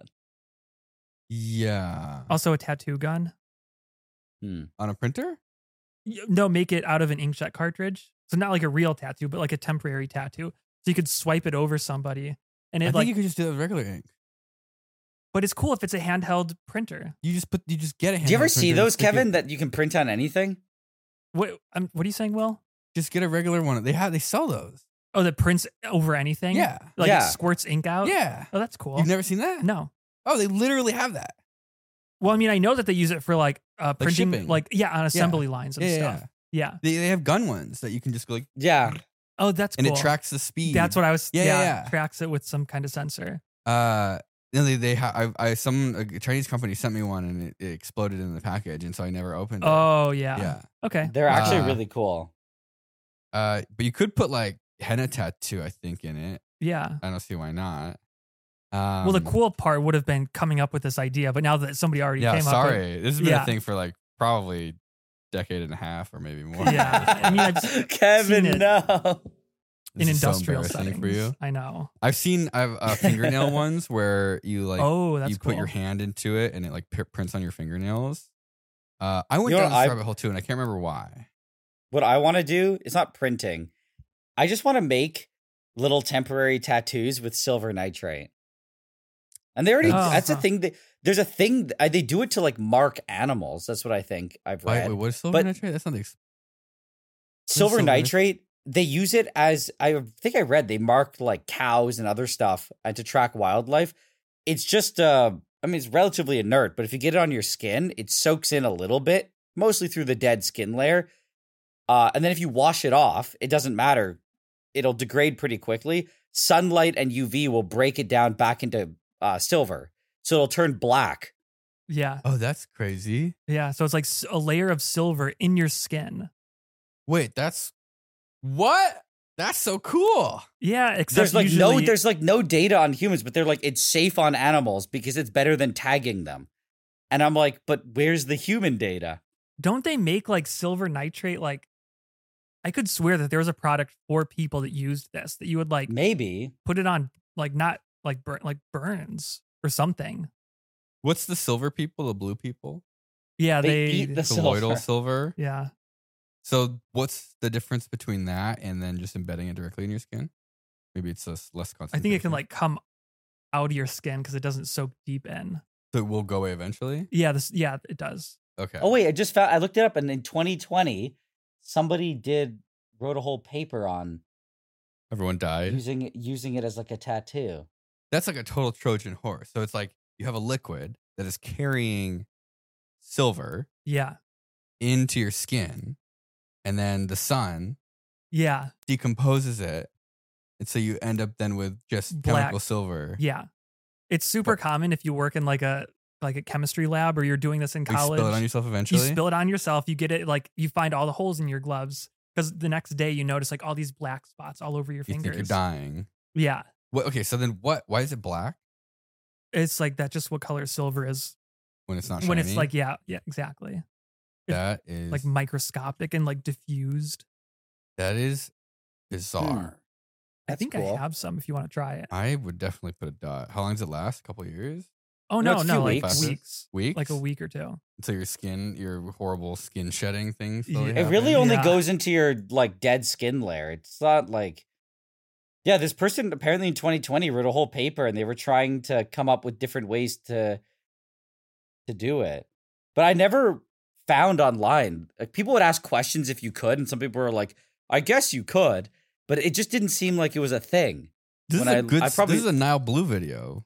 Yeah, Also a tattoo gun. Hmm. on a printer. Y- No, make it out of an inkjet cartridge. So not like a real tattoo, but like a temporary tattoo. So you could swipe it over somebody and I it think like you could just do that with regular ink. but it's cool if it's a handheld printer. You just put. You just get a. Do you ever handheld see printer and those, stick it- Kevin, that you can print on anything? What um, what are you saying, Will? Just get a regular one. They have. They sell those. Oh, that prints over anything? Yeah. Like Yeah. it squirts ink out? Yeah. Oh, that's cool. You've never seen that? No. Oh, they literally have that. Well, I mean, I know that they use it for like uh printing shipping. like yeah, on assembly lines and Yeah, yeah, stuff. Yeah. They they have gun ones that you can just go like, Yeah. Oh, that's and cool. it tracks the speed. That's what I was Yeah, yeah, yeah, yeah. tracks it with some kind of sensor. Uh, no, they they ha- I, I some a Chinese company sent me one and it, it exploded in the package, and so I never opened it. Oh, yeah. yeah. Okay. They're actually Uh, really cool. Uh, but you could put like henna tattoo, I think, in it. Yeah. I don't see why not. Um, Well, the cool part would have been coming up with this idea, but now that somebody already Yeah, came up with sorry. This has been Yeah. a thing for like probably decade and a half or maybe more. Yeah. I mean, I've seen Kevin, it. no. This in is so industrial embarrassing settings. for you. I know. I've seen I've uh, fingernail ones where you like oh, that's you cool. put your hand into it and it like p- prints on your fingernails. Uh, I went You know down what this I- rabbit hole too, and I can't remember why. What I want to do, it's not printing. I just want to make little temporary tattoos with silver nitrate. And they already, Oh, that's a huh. thing that, there's a thing, I, they do it to like mark animals. That's what I think I've Wait, read. wait, what is silver But- nitrate? That's not the. Ex- silver silver nitrate, they use it as, I think I read, they mark like cows and other stuff and to track wildlife. It's just, uh, I mean, it's relatively inert, but if you get it on your skin, it soaks in a little bit, mostly through the dead skin layer. Uh, and then if you wash it off, it doesn't matter. It'll degrade pretty quickly. Sunlight and U V will break it down back into uh, silver. So it'll turn black. Yeah. oh, that's crazy. Yeah. So it's like s- a layer of silver in your skin. Wait, that's what? That's so cool. Yeah. Except There's like usually, no there's like no data on humans, but they're like it's safe on animals because it's better than tagging them. And I'm like, but where's the human data? don't they make like silver nitrate? Like, I could swear that there was a product for people that used this that you would like Maybe. put it on, like not like burn, like burns or something. What's the silver people? The blue people? Yeah. They They, eat the Colloidal silver. silver. yeah. So what's the difference between that and then just embedding it directly in your skin? Maybe it's less less I concentration. think it can like come out of your skin because it doesn't soak deep in. So it will go away eventually. Yeah. This, yeah, it does. Okay. Oh wait, I just found I looked it up and in twenty twenty, somebody did wrote a whole paper on Everyone died. using it using it as like a tattoo. That's like a total Trojan horse. So it's like you have a liquid, that is carrying silver Yeah. into your skin, and then the sun Yeah. decomposes it, and so you end up then with just Black. chemical silver. Yeah. It's super What? common if you work in like a like a chemistry lab or you're doing this in You college. spill it on yourself You eventually. spill it on yourself. You get it like you find all the holes in your gloves because the next day you notice like all these black spots all over your you fingers. think you're dying. Yeah. What, okay, so then what? Why is it black It's like that's just what color silver is when it's not shiny? when it's like, yeah, yeah, exactly. that is Like microscopic and like diffused. that is bizarre. I That's think cool. I have some if you want to try it. I would definitely put a dot. How long does it last? A couple of years? Oh, No, no, it's a no, few like weeks. weeks. Weeks? Like a week or two. So your skin, your horrible skin shedding thing. slowly Yeah. It really happens? only Yeah. goes into your like dead skin layer. It's not like, yeah, this person apparently in twenty twenty wrote a whole paper and they were trying to come up with different ways to to do it. But I never found online. Like people would ask questions if you could, and some people were like, I guess you could, but it just didn't seem like it was a thing. This when is a I- good. I probably- This is a Nile Blue video.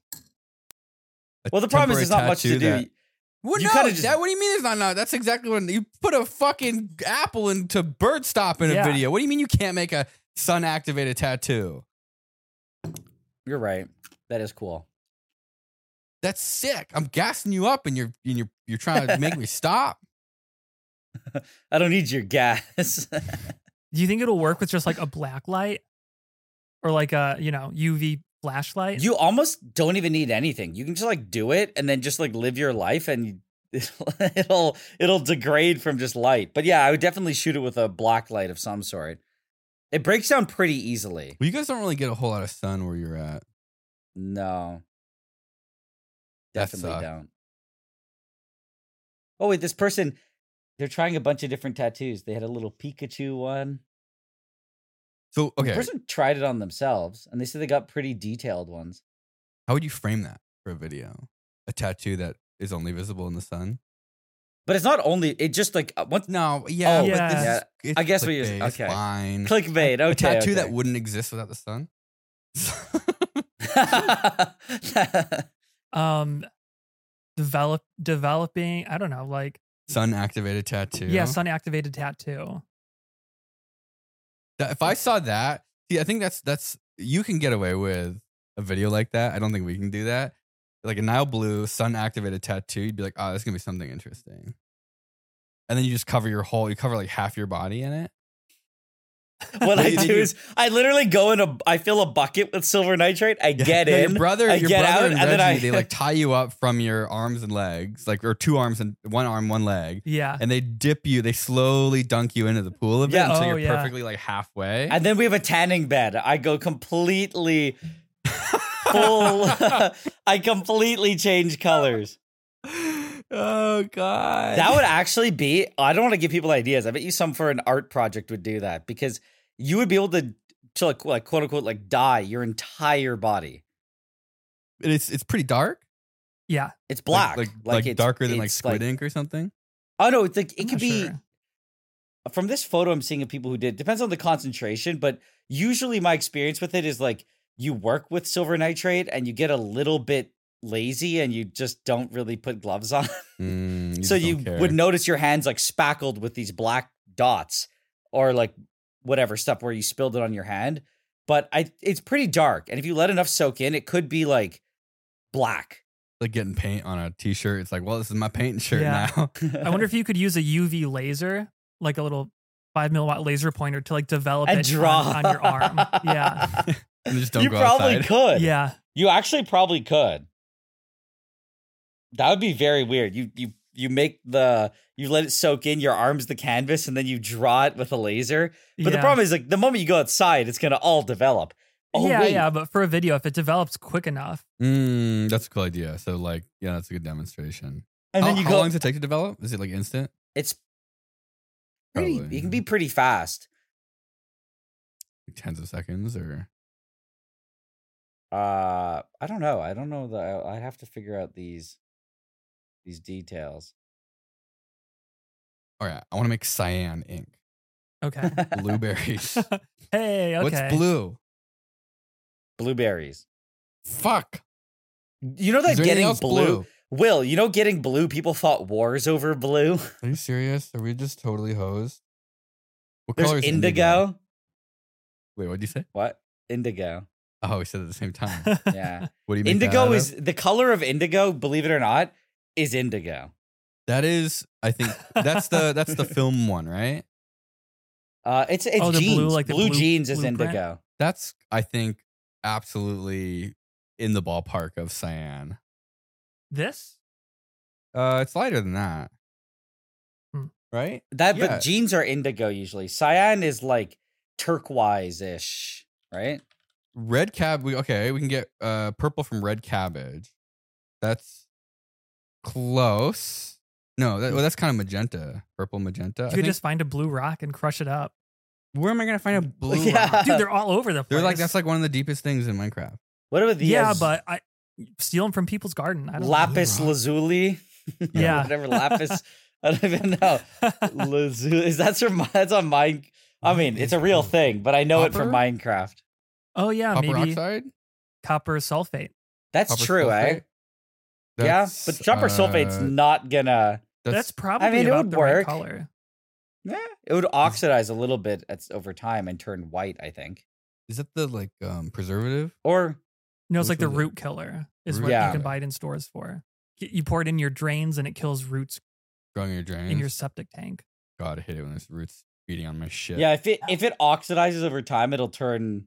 A Well, the problem is temporary there's not much to tattoo do. that- Well, You no, kinda just- that, what do you mean it's not? No, that's exactly what you put a fucking apple into bird stop in a Yeah. video. What do you mean you can't make a sun activated tattoo? You're right. That is cool. That's sick. I'm gassing you up, and you're and you're you're trying to make me stop. I don't need your gas. Do you think it'll work with just like a black light or like a, you know, U V flashlight? You almost don't even need anything. You can just like do it and then just like live your life, and it'll it'll degrade from just light. But yeah, I would definitely shoot it with a black light of some sort. It breaks down pretty easily. Well, you guys don't really get a whole lot of sun where you're at. No, That definitely sucks. don't. Oh wait, this person, they're trying a bunch of different tattoos. They had a little Pikachu one. So The okay, person tried it on themselves, and they said they got pretty detailed ones. how would you frame that for a video? A tattoo that is only visible in the sun? But it's not only it. Just like uh, once No, yeah, Oh, but yeah. this Yeah. is, it's I guess what you're- clickbait, it's okay. fine. clickbait. Okay, a tattoo okay. that wouldn't exist without the sun. um develop developing, I don't know, like Sun activated tattoo. yeah, sun activated tattoo. That- if I saw that, see, I think that's that's you can get away with a video like that. I don't think we can do that. Like a Nile Blue sun activated tattoo, you'd be like, oh, that's gonna be something interesting. And then you just cover your whole, you cover like half your body in it. What I You- do you- is I literally go in a I fill a bucket with silver nitrate. I get No, in. Your brother, I your get brother out, and, and then Reggie, I they like tie you up from your arms and legs, like or two arms and one arm, one leg, Yeah. and they dip you. They slowly dunk you into the pool of it Yeah. until Oh, you're yeah. perfectly like halfway. and then we have a tanning bed. I go completely full. I completely change colors. Oh God, That would actually be. I don't want to give people ideas. I bet you some for an art project would do that because you would be able to, to like, like quote unquote like dye your entire body. it's it's pretty dark. Yeah. It's black, like like, like it's- darker than like it's squid ink or something. Oh no, it's like it I'm could not be. sure. From this photo I'm seeing of people who did, depends on the concentration, but usually my experience with it is like you work with silver nitrate and you get a little bit lazy and you just don't really put gloves on. Mm, you so just you don't care. would notice your hands like spackled with these black dots or like whatever stuff where you spilled it on your hand. But I it's pretty dark. And if you let enough soak in, it could be like black. like getting paint on a t-shirt. It's like, well, this is my paint shirt Yeah. now. I wonder if you could use a U V laser, like a little five milliwatt laser pointer to like develop And it draw on, on your arm. Yeah. And just don't you go probably outside. could. Yeah. You actually probably could. That would be very weird. You you you make the you let it soak in, your arm's the canvas, and then you draw it with a laser. But the Yeah. problem is like the moment you go outside, it's gonna all develop. Oh yeah, wait. yeah, but for a video, if it develops quick enough, Mm, that's a cool idea. So like, yeah, that's a good demonstration. And how, then you how go long does it take to develop? Is it like instant? it's pretty Probably. it can be pretty fast. Like tens of seconds or Uh I don't know. I don't know the I- I'd have to figure out these these details. all right. I want to make cyan ink. okay. Blueberries. Hey, okay. What's blue? Blueberries. Fuck. You know Is that there anything getting else blue, blue? Will, you know, getting blue, people fought wars over blue. Are you serious? Are we just totally hosed? What There's color is indigo. Wait, what did you say? What? Indigo. Oh, we said it at the same time. Yeah. What do you mean? Indigo is the color of indigo, believe it or not, is indigo. That is, I think that's the that's the film one, right? Uh, it's it's Oh, the jeans. blue, like the blue, blue- jeans is blueprint? indigo. That's, I think, absolutely in the ballpark of cyan. This? Uh, it's lighter than that, Hmm. right? That Yeah. but jeans are indigo usually. Cyan is like turquoise-ish, right? Red cab. We okay. We can get uh purple from red cabbage. That's close. No, that, well, that's kind of magenta. Purple magenta. I You could think- just find a blue rock and crush it up. where am I gonna find a blue? Yeah. rock? Dude, they're all over the place. They're like that's like one of the deepest things in Minecraft. What about the yeah, uh, but I steal them from people's garden. I don't lapis Blue rock. lazuli? Yeah. Whatever lapis. I don't even know. Lazuli is that's from that's on mine. I mean, it's a real thing, but I know it from Copper? Minecraft. Oh yeah, Copper maybe oxide. copper sulfate. That's Copper true, eh? sulfate? Yeah, That's, but copper sulfate's uh, not gonna. That's, probably I mean, it about would the right work. color. Yeah, it would oxidize a little bit at, over time and turn white, I think. Is that the like um preservative? Or No, it's Which like the was it? root killer is Root what Yeah. you can buy it in stores for. Y- You pour it in your drains and it kills roots Growing your drains. in your septic tank. God, I hate it when there's roots beating on my shit. yeah, if it if it oxidizes over time, it'll turn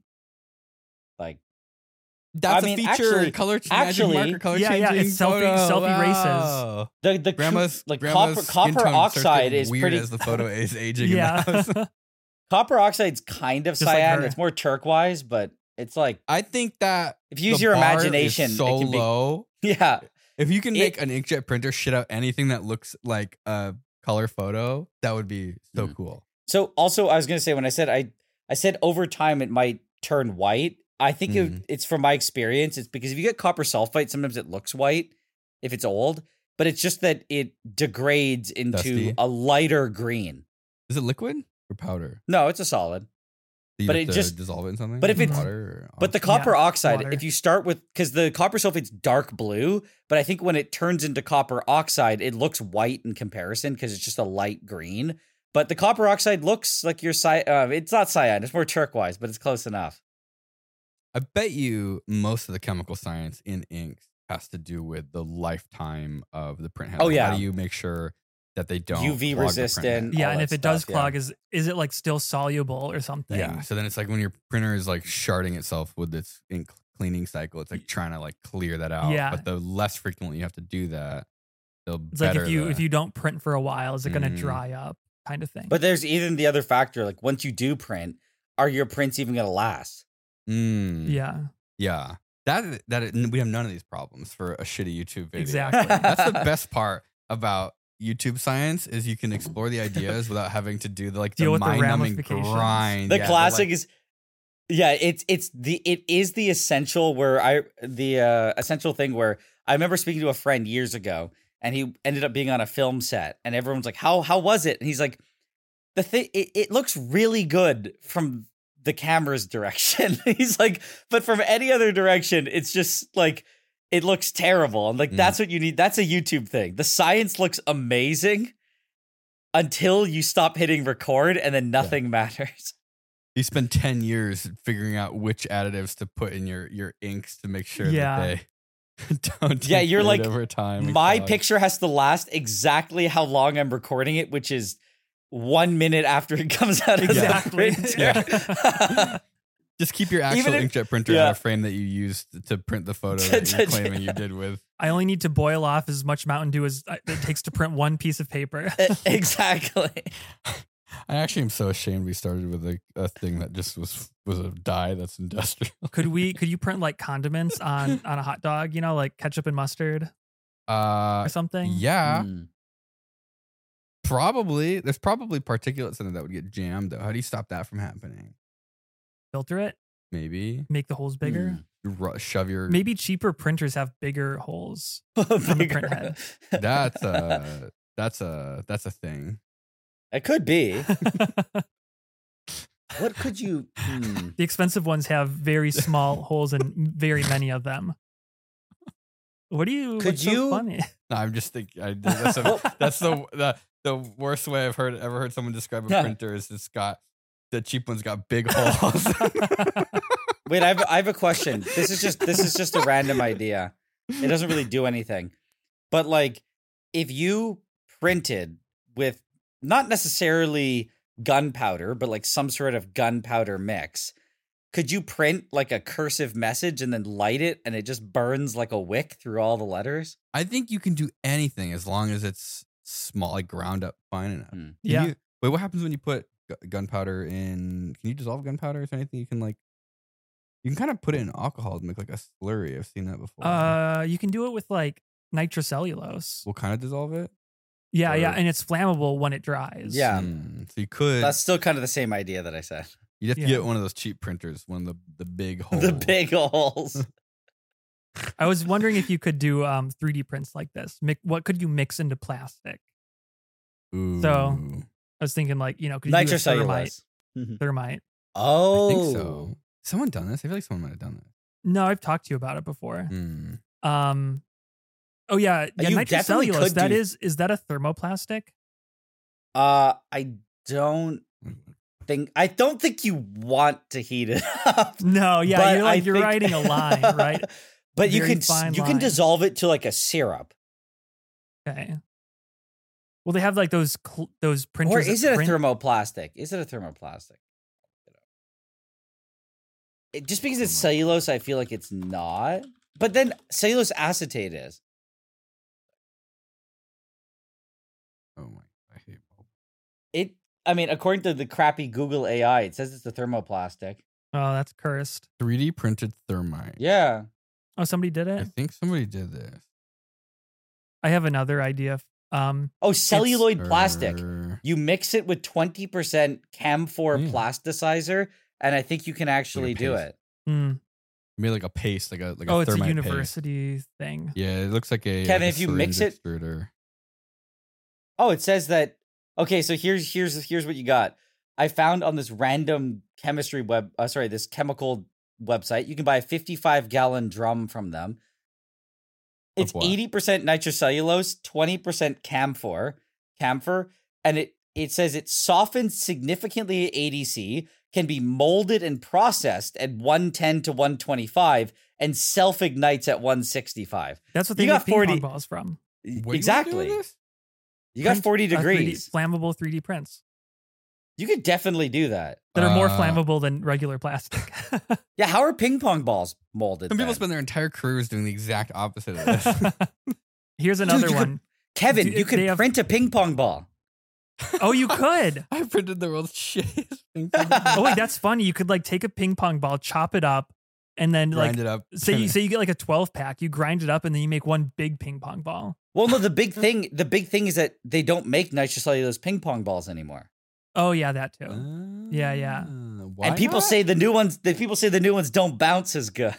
like that's I a mean, feature. actually- color ch- actually- magic marker, color Yeah, yeah, changing it's selfie- photo. selfie Wow. the the cr- Grandma's like grandma's copper skin copper tone starts oxide getting is weird pretty. as the photo is aging. Yeah. in the house. Copper oxide's kind of Just like cyan. her. It's more turquoise, but it's like I think that if you use the your bar imagination, is so it can be low. yeah. If you can It- make an inkjet printer shit out anything that looks like a color photo, that would be so Mm. cool. So also, I was gonna say when I said I I said over time it might turn white. I think Mhm. it, it's from my experience. It's because if you get copper sulfite, sometimes it looks white if it's old, but it's just that it degrades into Dusty. a lighter green. Is it liquid or powder? No, it's a solid. You But have it to just- dissolve it in something. but if it's- water, or But the oxygen? copper Yeah, oxide, water. if you start with because the copper sulfate's dark blue, but I think when it turns into copper oxide, it looks white in comparison because it's just a light green. But the copper oxide looks like your cy- uh, it's not cyan, it's more turquoise, but it's close enough. I bet you most of the chemical science in inks has to do with the lifetime of the printhead. Oh, Like, yeah. How do you make sure that they don't U V clog the resistant. printhead? Yeah, all and that if it does stuff, yeah. clog, is is it like still soluble or something? Yeah. So then it's like when your printer is like sharding itself with its ink cleaning cycle, it's like trying to like clear that out. Yeah. But the less frequently you have to do that, the It's like better. if you the- if you don't print for a while, is it going to Mhm. dry up? Kind of thing. But there's even the other factor, like once you do print, are your prints even going to last? Mm, yeah, yeah. That that it, we have none of these problems for a shitty YouTube video. exactly. That's the best part about YouTube science is you can explore the ideas without having to do the like Deal the with the mind numbing ramifications. grind. The Yeah, classic like- is, yeah, it's it's the it is the essential where I the uh, essential thing where I remember speaking to a friend years ago, and he ended up being on a film set, and everyone's like, "How how was it?" And he's like, "The thing it, it looks really good from the camera's direction." He's like, "But from any other direction, it's just like." It looks terrible. And like, Mm. that's what you need. That's a YouTube thing. The science looks amazing until you stop hitting record and then nothing matters. You spend ten years figuring out which additives to put in your your inks to make sure Yeah. that they don't Yeah, you're degrade like, over time. and My clog. picture has to last exactly how long I'm recording it, which is one minute after it comes out of Exactly. the printer. Just keep your actual Even if- inkjet printer yeah. out of frame that you used to print the photo that you're claiming you did with. I only need to boil off as much Mountain Dew as uh, it takes to print one piece of paper. Exactly. I actually am so ashamed we started with a, a thing that just was was a dye that's industrial. Could we? Could you print like condiments on on a hot dog? You know, like ketchup and mustard Uh, or something. yeah, Mm. probably. There's probably particulates in it that would get jammed. Though, how do you stop that from happening? Filter it, Maybe make the holes bigger. Mm. you ru- shove your. Maybe cheaper printers have bigger holes. the Bigger. print head. That's a that's a that's a thing. It could be. the What could you? Hmm. expensive ones have very small holes and very many of them. What do you? Could what's so you- funny? No, I'm just thinking. I, that's a, that's the, the the worst way I've heard ever heard someone describe a Yeah. printer is it's got the cheap one's got big holes. Wait, I have, I have a question. This is just this is just a random idea. It doesn't really do anything. But like, if you printed with not necessarily gunpowder, but like some sort of gunpowder mix, could you print like a cursive message and then light it and it just burns like a wick through all the letters? I think you can do anything as long as it's small, like ground up fine enough. Hmm. Can Yeah. you- wait, what happens when you put gu- gunpowder in? Can you dissolve gunpowder? Is there anything you can like? You can kind of put it in alcohol to make like a slurry. I've seen that before. Uh, you can do it with like nitrocellulose. We'll kind of dissolve it. Yeah, yeah, or- and it's flammable when it dries. Yeah. Hmm, so you could. That's still kind of the same idea that I said. You'd have to Yeah. get one of those cheap printers, one of the the big holes. The big holes. I was wondering if you could do um three D prints like this. Mix, what could you mix into plastic? Ooh. So- I was thinking like you know, could you do a thermite? Nitrocellulose. Mhm. Thermite. Oh. I think so. Someone done this? I feel like someone might have done this. No, I've talked to you about it before. Hmm. Um, oh yeah, yeah, You definitely nitrocellulose. could That do- is is that a thermoplastic? Uh, I don't think I don't think you want to heat it up. No, yeah, But you're like I you're think- writing a line, right? But you Very can fine you line. can dissolve it to like a syrup. Okay. Well, they have like those cl- those printers. Or that is it a print- thermoplastic? Is it a thermoplastic? It, just because it's cellulose, I feel like it's not. But then cellulose acetate is. Oh my! I hate bulb. It. I mean, according to the crappy Google A I, it says it's a thermoplastic. Oh, that's cursed. three D printed thermite. Yeah. Oh, somebody did I it. think somebody did this. I have another idea. Um, Oh, celluloid plastic. Or- You mix it with twenty percent camphor Yeah. plasticizer, and I think you can actually do paste. it. hmm. made like a paste, like a like oh, a it's a thermite paste. university thing. Yeah, it looks like a Kevin, like a if you mix syringe it- extruder. Oh, it says that. Okay, so here's here's here's what you got. I found on this random chemistry web. Uh, sorry, this chemical website. You can buy a fifty-five gallon drum from them. It's what? eighty percent nitrocellulose, twenty percent camphor, camphor, and it it says it softens significantly at eighty C, can be molded and processed at one ten to one twenty-five, and self ignites at one sixty-five. That's what they You make got ping forty pong balls from. What do you wanna do Exactly. with this? You got Print, forty uh, three D degrees. flammable three D prints You could definitely do that. that are more Uh, flammable than regular plastic. Yeah, how are ping pong balls molded? Some people then? spend their entire careers doing the exact opposite of this. Here's Dude, another you could- one. Kevin, Do- you they can have- print a ping pong ball. Oh, you could. I printed the world's shittiest thing. Oh wait, that's funny. You could like take a ping pong ball, chop it up, and then Grind like it up. say you say you get like a twelve pack. You grind it up, and then you make one big ping pong ball. Well, no, the big thing, the big thing is that they don't make nitrocellulose ping pong balls anymore. Oh yeah, that too. Yeah, yeah. Ah, why And people not? say the new ones, the people say the new ones don't bounce as good.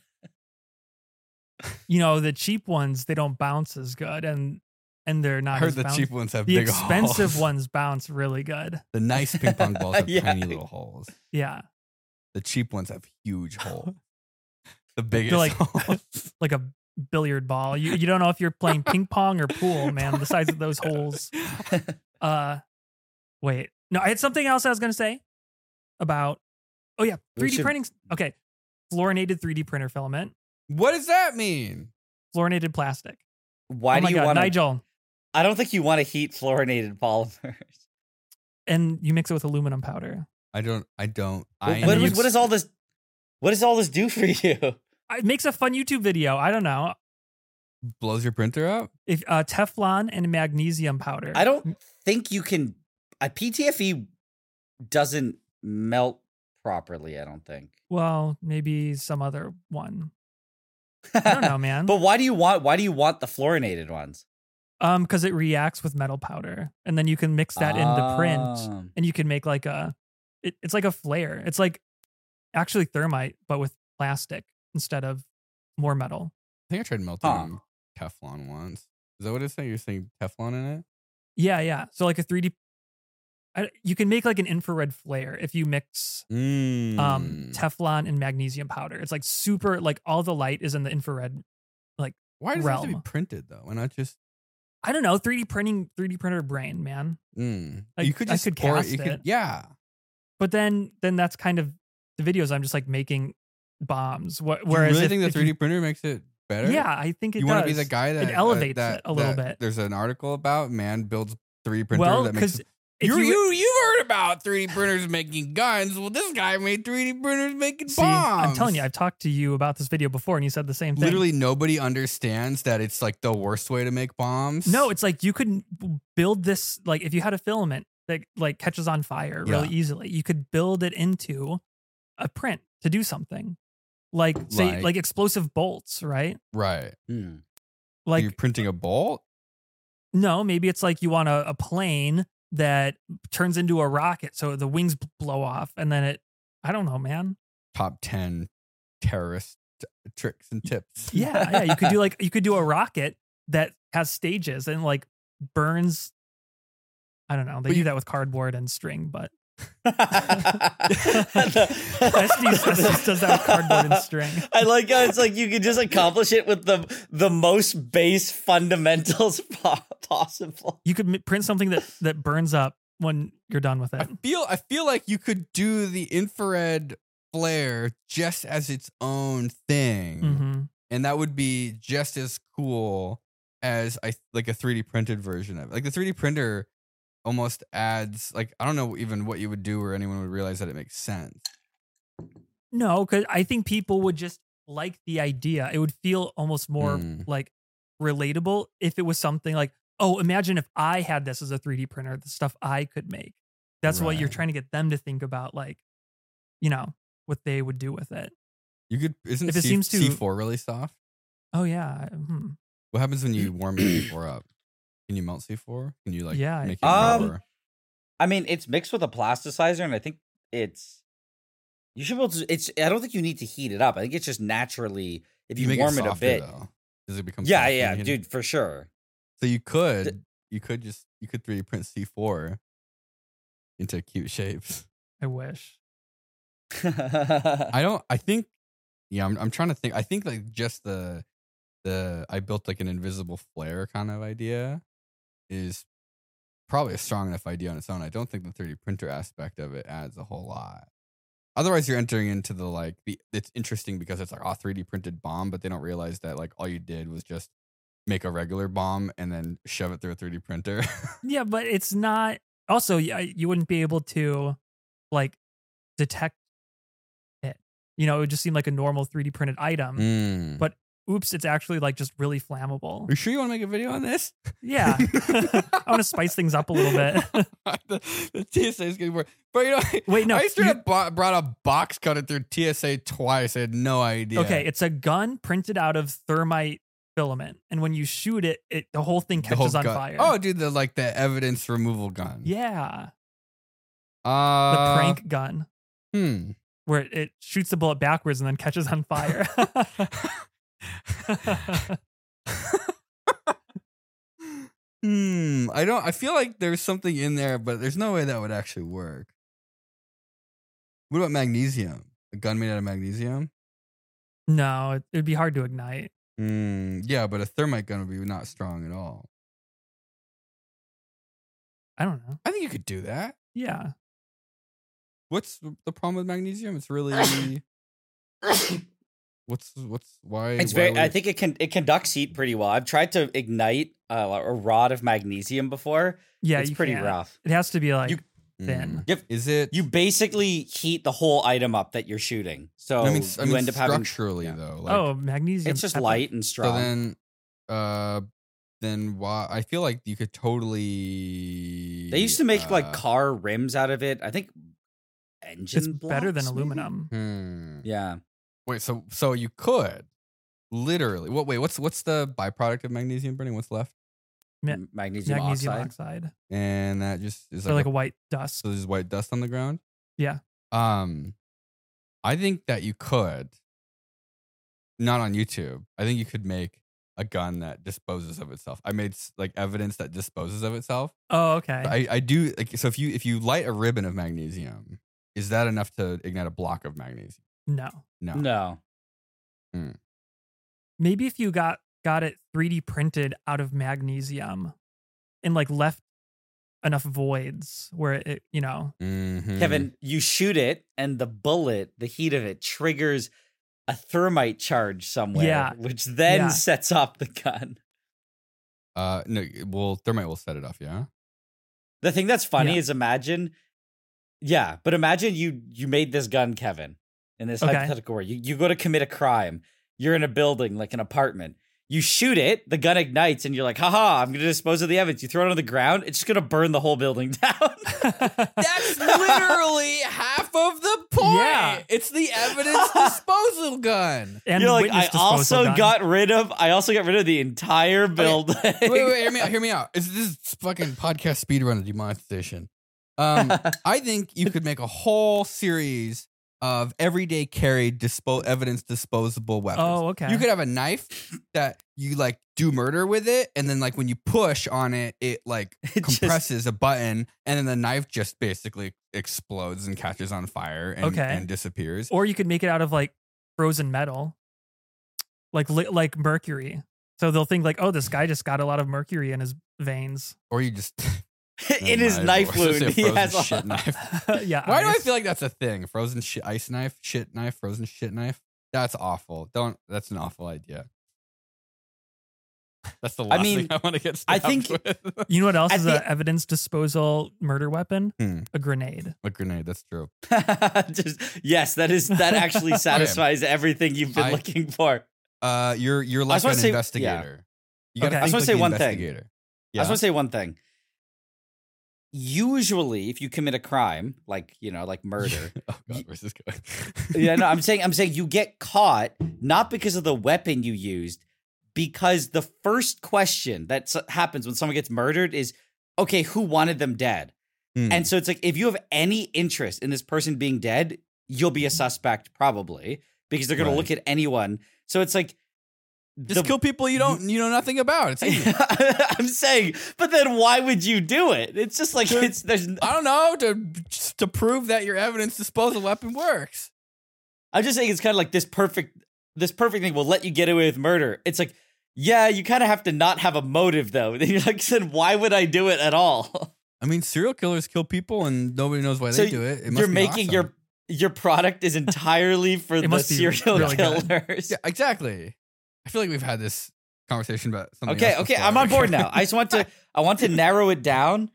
You know, the cheap ones they don't bounce as good, and and they're I not. heard as the bounce- cheap ones have The big expensive holes. ones bounce really good. The nice ping pong balls have Yeah. tiny little holes. Yeah, The cheap ones have huge holes. The biggest like- holes. like a billiard ball. You you don't know if you're playing ping pong or pool, man. The size of those holes. Uh, wait, no, I had something else I was gonna say about. Oh yeah, We three D should- printing. Okay, fluorinated three D printer filament, What does that mean? fluorinated plastic. Why oh do my you God, want to? Nigel? I don't think you want to heat fluorinated polymers. And you mix it with aluminum powder. I don't. I don't. What, I and what, then you- what does all this? What does all this do for you? It makes a fun YouTube video. I don't know blows your printer up. if uh, Teflon and magnesium powder. I don't think you can. A P T F E doesn't melt properly. I don't think. Well, maybe some other one. I don't know, man. But why do you want? Why do you want the fluorinated ones? Um, because it reacts with metal powder, and then you can mix that in the print, Ah. and you can make like a. It, it's like a flare. It's like actually thermite, but with plastic instead of more metal. I think I tried melting Huh. Teflon once. Is that what it's saying? You're saying Teflon in it? Yeah, yeah. So like a three D. I, you can make like an infrared flare if you mix Mm. um Teflon and magnesium powder. It's like super like all the light is in the infrared like Why does it have to be realm. printed though? Why not just? I don't know. three D printing, three D printer brain, man. Mm. Like, you could I just could pour cast You could, it. yeah. But then, then that's kind of the videos. I'm just like making bombs. Wh- Do you Whereas really if, think the if three D you- printer makes it better? yeah, I think it you does. want to be the guy that it elevates uh, that, it a little that bit. There's an article about man builds three D printer Well, that makes. because if You, you, you you've heard about three D printers making guns. Well, this guy made three D printers making see, bombs. I'm telling you, I've talked to you about this video before, and you said the same thing. Literally nobody understands that it's like the worst way to make bombs. No, it's like you could build this, like if you had a filament that like catches on fire really Yeah. easily, you could build it into a print to do something. Like say Like- like explosive bolts, right? right. Hmm. Like You're printing a bolt. no, maybe it's like you want a, a plane that turns into a rocket so the wings b- blow off and then it I don't know, man. Top ten terrorist t- tricks and tips. Yeah, yeah, you could do like you could do a rocket that has stages and like burns I don't know. They But do you- that with cardboard and string, but Estes Estes, Estes does that with cardboard and string. I like how it's like you can just accomplish it with the the most base fundamentals po- possible. You could m- print something that that burns up when you're done with I it. feel I feel like you could do the infrared flare just as its own thing, hmm and that would be just as cool as I like a three D printed version of it. Like the three D printer almost adds like I don't know even what you would do or anyone would realize that it makes sense. No, because I think people would just like the idea. It would feel almost more Mm. like relatable if it was something like, oh, imagine if I had this as a three D printer, the stuff I could make. That's what you're Right. trying to get them to think about, like, you know, what they would do with it. You could isn't If it C, seems to- C four really soft? Oh yeah, hmm. What happens when you warm C four up? Can you melt C four? Can you like Yeah, make it Um, rubber? I mean, it's mixed with a plasticizer, and I think it's you should be able to. It's I don't think you need to heat it up. I think it's just naturally if you, make warm it, a softer, bit. though. Does it become Yeah, softer when yeah, you hit it? dude, for sure. So you could you could just you could three D print C four into cute shapes. I wish. I don't I think yeah, I'm I'm trying to think. I think like just the the I built like an invisible flare kind of idea is probably a strong enough idea on its own. I don't think the three D printer aspect of it adds a whole lot. Otherwise, you're entering into the like the it's interesting because it's like a three D printed bomb, but they don't realize that like all you did was just make a regular bomb and then shove it through a three D printer. Yeah, but it's not. Also, yeah, you wouldn't be able to like detect it. You know, it would just seem like a normal three D printed item. Mm. But oops, it's actually like just really flammable. Are you sure you want to make a video on this? Yeah, I want to spice things up a little bit. the, the T S A is getting more. But you know, Wait, no, I straight you- up bought, brought a box cutter through T S A twice. I had no idea. Okay, it's a gun printed out of thermite filament, and when you shoot it, it the whole thing The whole catches on gun. fire. Oh, dude, the like the evidence removal gun. yeah, the Uh, prank gun Hmm. where it, it shoots the bullet backwards and then catches on fire. Hmm. I don't. I feel like there's something in there, but there's no way that would actually work. What about magnesium? A gun made out of magnesium? No, it, it'd be hard to ignite. Hmm. Yeah, but a thermite gun would be not strong at all. I don't know. I think you could do that. Yeah. What's the problem with magnesium? It's really. What's what's why? It's why very. would I it- think it can it conducts heat pretty well. I've tried to ignite uh, a rod of magnesium before. Yeah, it's you pretty can't. rough. It has to be like You- thin. Mm. Is it? You basically heat the whole item up that you're shooting, so I mean, I you mean end up having. structurally yeah. though. Like, oh, magnesium. It's just pepper. light and so strong. then, uh, then why? I feel like you could totally. They used to make like uh, car rims out of it. I think engine. It's better than blocks, maybe? aluminum. Hmm. Yeah. Wait, so so you could literally. What? Wait, what's what's the byproduct of magnesium burning? What's left? Ma- M- Magnesium, Magnesium oxide. oxide. And that just is Or like, like a, a white dust. so there's white dust on the ground. Yeah. Um, I think that you could. Not on YouTube. I think you could make a gun that disposes of itself. I made s- like evidence that disposes of itself. Oh, okay. I, I do like so if you if you light a ribbon of magnesium, is that enough to ignite a block of magnesium? no. No. No. Maybe if you got got it three D printed out of magnesium and like left enough voids where it, you know. Mhm. Kevin, you shoot it and the bullet, the heat of it triggers a thermite charge somewhere, Yeah. which then Yeah. sets off the gun. Uh, no, well, thermite will set it off. Yeah. The thing that's funny Yeah. is imagine, yeah, but imagine you you made this gun, Kevin, in this Okay. hypothetical where you, you go to commit a crime. You're in a building, like an apartment. You shoot it, the gun ignites, and you're like, haha, I'm going to dispose of the evidence. You throw it on the ground, it's just going to burn the whole building down. That's literally half of the point. Yeah. It's the evidence disposal gun. And You're like, witness I disposal also gun. got rid of, I also got rid of the entire building. Wait, wait, wait, hear me out. Hear me out. Is this fucking podcast speedrun demonetization? Um, I think you could make a whole series of everyday carry dispo- evidence disposable weapons. Oh, okay. You could have a knife that you like do murder with it, and then like when you push on it, it like It just- compresses a button, and then the knife just basically explodes and catches on fire and, Okay. and disappears. Or you could make it out of like frozen metal, like li- like mercury. So they'll think like, oh, this guy just got a lot of mercury in his veins. Or you just in his Might as knife well. I was wound, gonna say he frozen has a shit knife. Yeah. Why do I ice. feel like that's a thing? Frozen shit ice knife, shit knife, frozen shit knife. That's awful. Don't. That's an awful idea. That's the last mean, thing I want to get I stabbed think- with. You know what else At is the- an evidence disposal murder weapon? Hmm. A grenade. A grenade. That's true. just yes, that is that actually satisfies everything you've been I- looking for. Uh, you're you're I like just an wanna say- investigator. You gotta Okay. I think just wanna like say the one thing. investigator. I just want to say one thing. Usually, if you commit a crime, like you know, like murder, Oh God, where's this going? yeah, no, I'm saying, I'm saying you get caught not because of the weapon you used, because the first question that s- happens when someone gets murdered is, okay, who wanted them dead? Hmm. And so it's like, if you have any interest in this person being dead, you'll be a suspect probably because they're going Right. to look at anyone. So it's like, Just the- kill people you don't you know nothing about. It's easy. I'm saying, but then why would you do it? It's just like, it's, there's, I don't know to just to prove that your evidence disposal weapon works. I'm just saying it's kind of like this perfect, this perfect thing will let you get away with murder. It's like, yeah, you kind of have to not have a motive though. Then you're like, then why would I do it at all? I mean, serial killers kill people and nobody knows why So they do it. It must you're be making awesome. your your product is entirely for the must be serial really good. killers. Yeah, exactly. I feel like we've had this conversation about something. Okay, else okay, before. I'm on board now. I just want to I want to narrow it down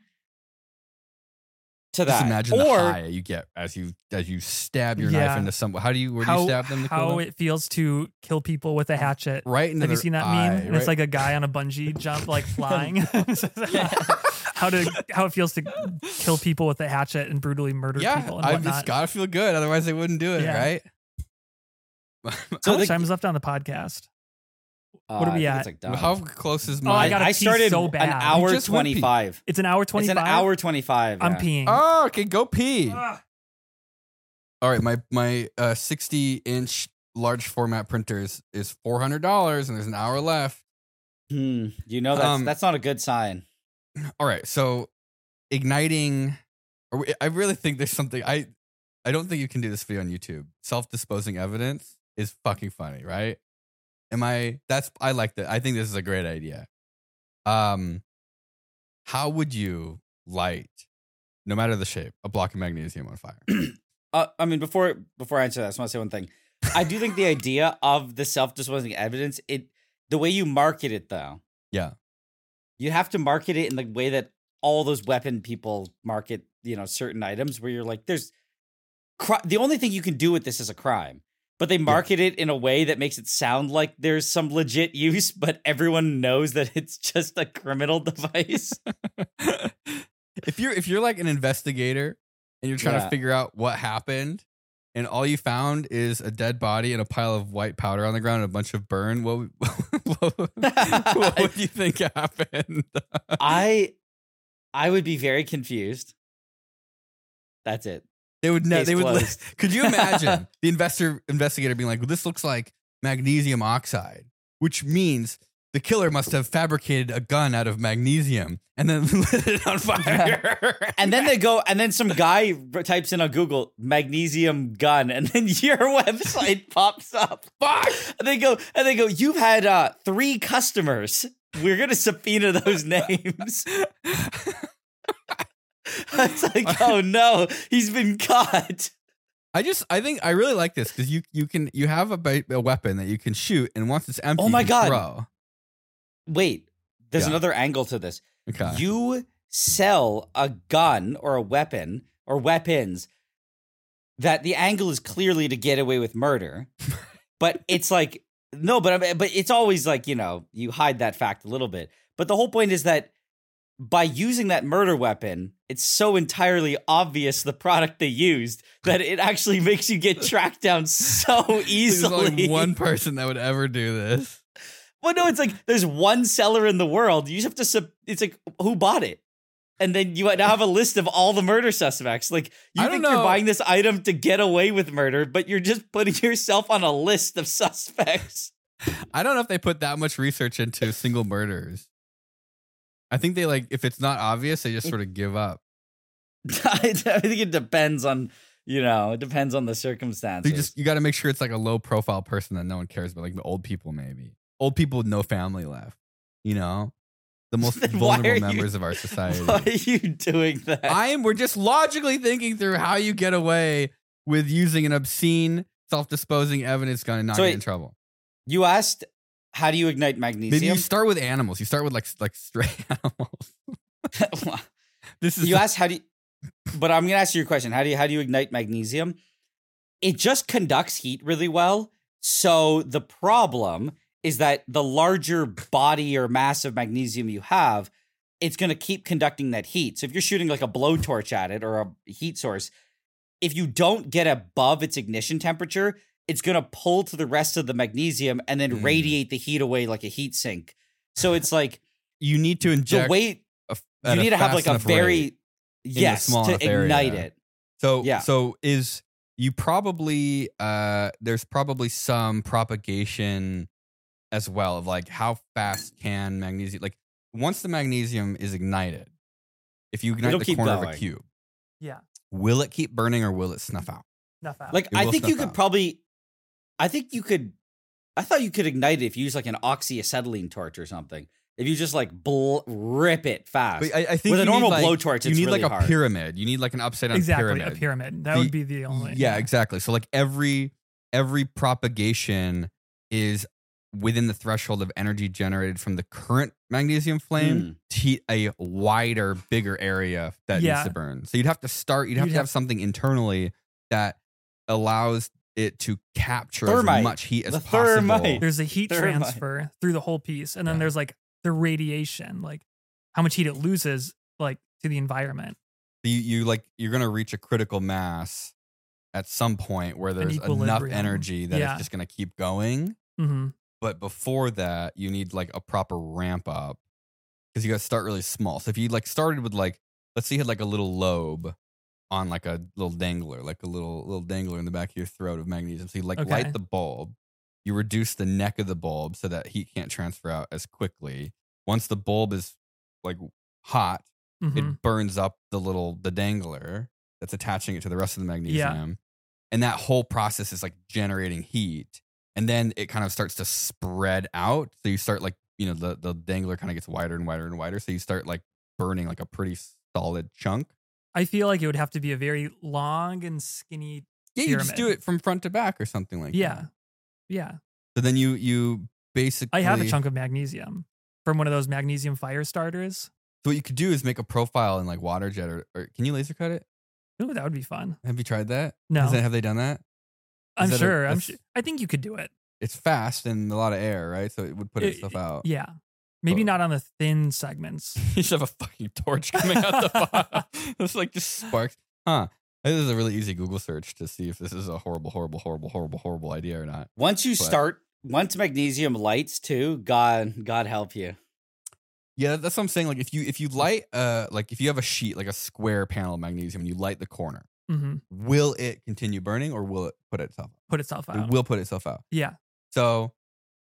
to Just that. imagine or the high you get as you as you stab your Yeah. knife into some. How do you where do how you stab them? To kill how them? it feels to kill people with a hatchet. Right into Have you their seen that eye, meme? And it's right? like a guy on a bungee jump, like flying. how to how it feels to kill people with a hatchet and brutally murder yeah, people and I whatnot. just gotta feel good, otherwise they wouldn't do it, Yeah. right? How much the- time is left on the podcast? uh, what are we I think at? it's like done. How close is Oh, I my? gotta I pee started so an bad. hour You just would pee. twenty-five. It's an hour It's twenty-five. an hour twenty-five. I'm yeah. peeing. Oh, okay, go pee. Ugh. All right, my my uh, sixty inch large format printer is, is four hundred dollars, and there's an hour left. Hmm, you know that's Um, that's not a good sign. All right, so igniting, or we- I really think there's something I I don't think you can do this video on YouTube. Self disposing evidence is fucking funny, right? Am I? That's I like that. I think this is a great idea. Um, how would you light, no matter the shape, a block of magnesium on fire? Uh, I mean, before before I answer that, I just want to say one thing. I do think the idea of the self-disposing evidence, it the way you market it though, Yeah, you have to market it in the way that all those weapon people market, you know, certain items where you're like, there's cri- the only thing you can do with this is a crime, but they market it in a way that makes it sound like there's some legit use, but everyone knows that it's just a criminal device. if you're if you're like an investigator and you're trying Yeah. to figure out what happened, and all you found is a dead body and a pile of white powder on the ground and a bunch of burn, what would, what, would- what would you think happened? I I would be very confused. That's it. They would ne- Case they would li- closed. could you imagine the investor investigator being like, well, this looks like magnesium oxide, which means the killer must have fabricated a gun out of magnesium and then lit it on fire. And then they go, and then some guy types in on Google magnesium gun, and then your website pops up. Fuck! And they go, and they go, you've had uh, three customers. We're gonna subpoena those names. It's like, oh no, he's been caught. I just, I think I really like this because you, you can, you have a, ba- a weapon that you can shoot, and once it's empty, Oh my you God. throw. Wait, there's Yeah. another angle to this. Okay. You sell a gun or a weapon or weapons that the angle is clearly to get away with murder, but it's like no, but I mean, but it's always like, you know, you hide that fact a little bit. But the whole point is that by using that murder weapon, it's so entirely obvious the product they used that it actually makes you get tracked down so There's easily. only one person that would ever do this. Well, no, it's like there's one seller in the world. You just have to. Sub- it's like who bought it, and then you now have a list of all the murder suspects. Like you I don't think you're know. buying this item to get away with murder, but you're just putting yourself on a list of suspects. I don't know if they put that much research into single murders. I think they like if it's not obvious, they just sort of give up. I think it depends on you know it depends on the circumstances. You just you got to make sure it's like a low profile person that no one cares about, like the old people maybe. Old people with no family left, you know, the most Then why vulnerable are you- members of our society. Why are you doing that? I am. We're just logically thinking through how you get away with using an obscene, self-disposing evidence gun and not So get wait, in trouble. You asked, how do you ignite Maybe magnesium? you start with animals. You start with like like stray animals. This is you asked how do you, but I'm gonna ask you your question. How do you how do you ignite magnesium? It just conducts heat really well. So the problem is that the larger body or mass of magnesium you have, it's gonna keep conducting that heat. So if you're shooting like a blowtorch at it or a heat source, if you don't get above its ignition temperature, it's gonna pull to the rest of the magnesium and then Mm. radiate the heat away like a heat sink. So it's like you need to inject. the way a, you at need to have fast like a enough very rate in a yes small to enough area. ignite it. So Yeah. so is you probably uh there's probably some propagation as well of like how fast can magnesium like once the magnesium is ignited, if you ignite It'll the keep corner of going. a cube, Yeah. will it keep burning or will it snuff out? Enough out. Like It I will think you snuff could out. probably, I think you could, I thought you could ignite it if you use like an oxyacetylene torch or something. If you just like bl- rip it fast. But I, I think With a you normal need, like, blowtorch, you it's need really like a hard. pyramid. You need like an upside down exactly pyramid. a pyramid. That The- would be the only. Yeah, exactly. So like every every propagation is within the threshold of energy generated from the current magnesium flame Mm. to heat a wider, bigger area that Yeah. needs to burn. So you'd have to start. You'd have You'd to have have- something internally that allows it to capture Thermite. as much heat as The possible. thermite. There's a heat Thermite. transfer through the whole piece, and then Yeah. there's like the radiation, like how much heat it loses, like to the environment. You, you like you're gonna reach a critical mass at some point where there's enough equilibrium. energy that Yeah. it's just gonna keep going. hmm But before that, you need like a proper ramp up because you got to start really small. So if you like started with like, let's say you had like a little lobe on like a little dangler, like a little little dangler in the back of your throat of magnesium. So you like Okay. light the bulb, you reduce the neck of the bulb so that heat can't transfer out as quickly. Once the bulb is like hot, hmm it burns up the little the dangler that's attaching it to the rest of the magnesium. And that whole process is like generating heat. And then it kind of starts to spread out. So you start like, you know, the, the dangler kind of gets wider and wider and wider. So you start like burning like a pretty solid chunk. I feel like it would have to be a very long and skinny. Yeah, you just do Pyramid. it from front to back or something like Yeah, that. yeah. So then you you basically I have a chunk of magnesium from one of those magnesium fire starters. So what you could do is make a profile in like water jet or, or can you laser cut it? Ooh, that would be fun. Have you tried that? No. Is that- have they done that? I'm that a- sure. I'm that's- sure. I think you could do it. It's fast and a lot of air, right? So it would put It- itself out. Yeah, maybe Oh. not on the thin segments. You should have a fucking torch coming out the bottom. It's like just sparks. Huh. This is a really easy Google search to see if this is a horrible, horrible, horrible, horrible, horrible idea or not. Once you But- start, once magnesium lights too, God, God help you. Yeah, that's what I'm saying. Like if you if you light uh like if you have a sheet, like a square panel of magnesium and you light the corner, hmm will it continue burning or will it put itself out? Put itself It out. will put itself out. Yeah. So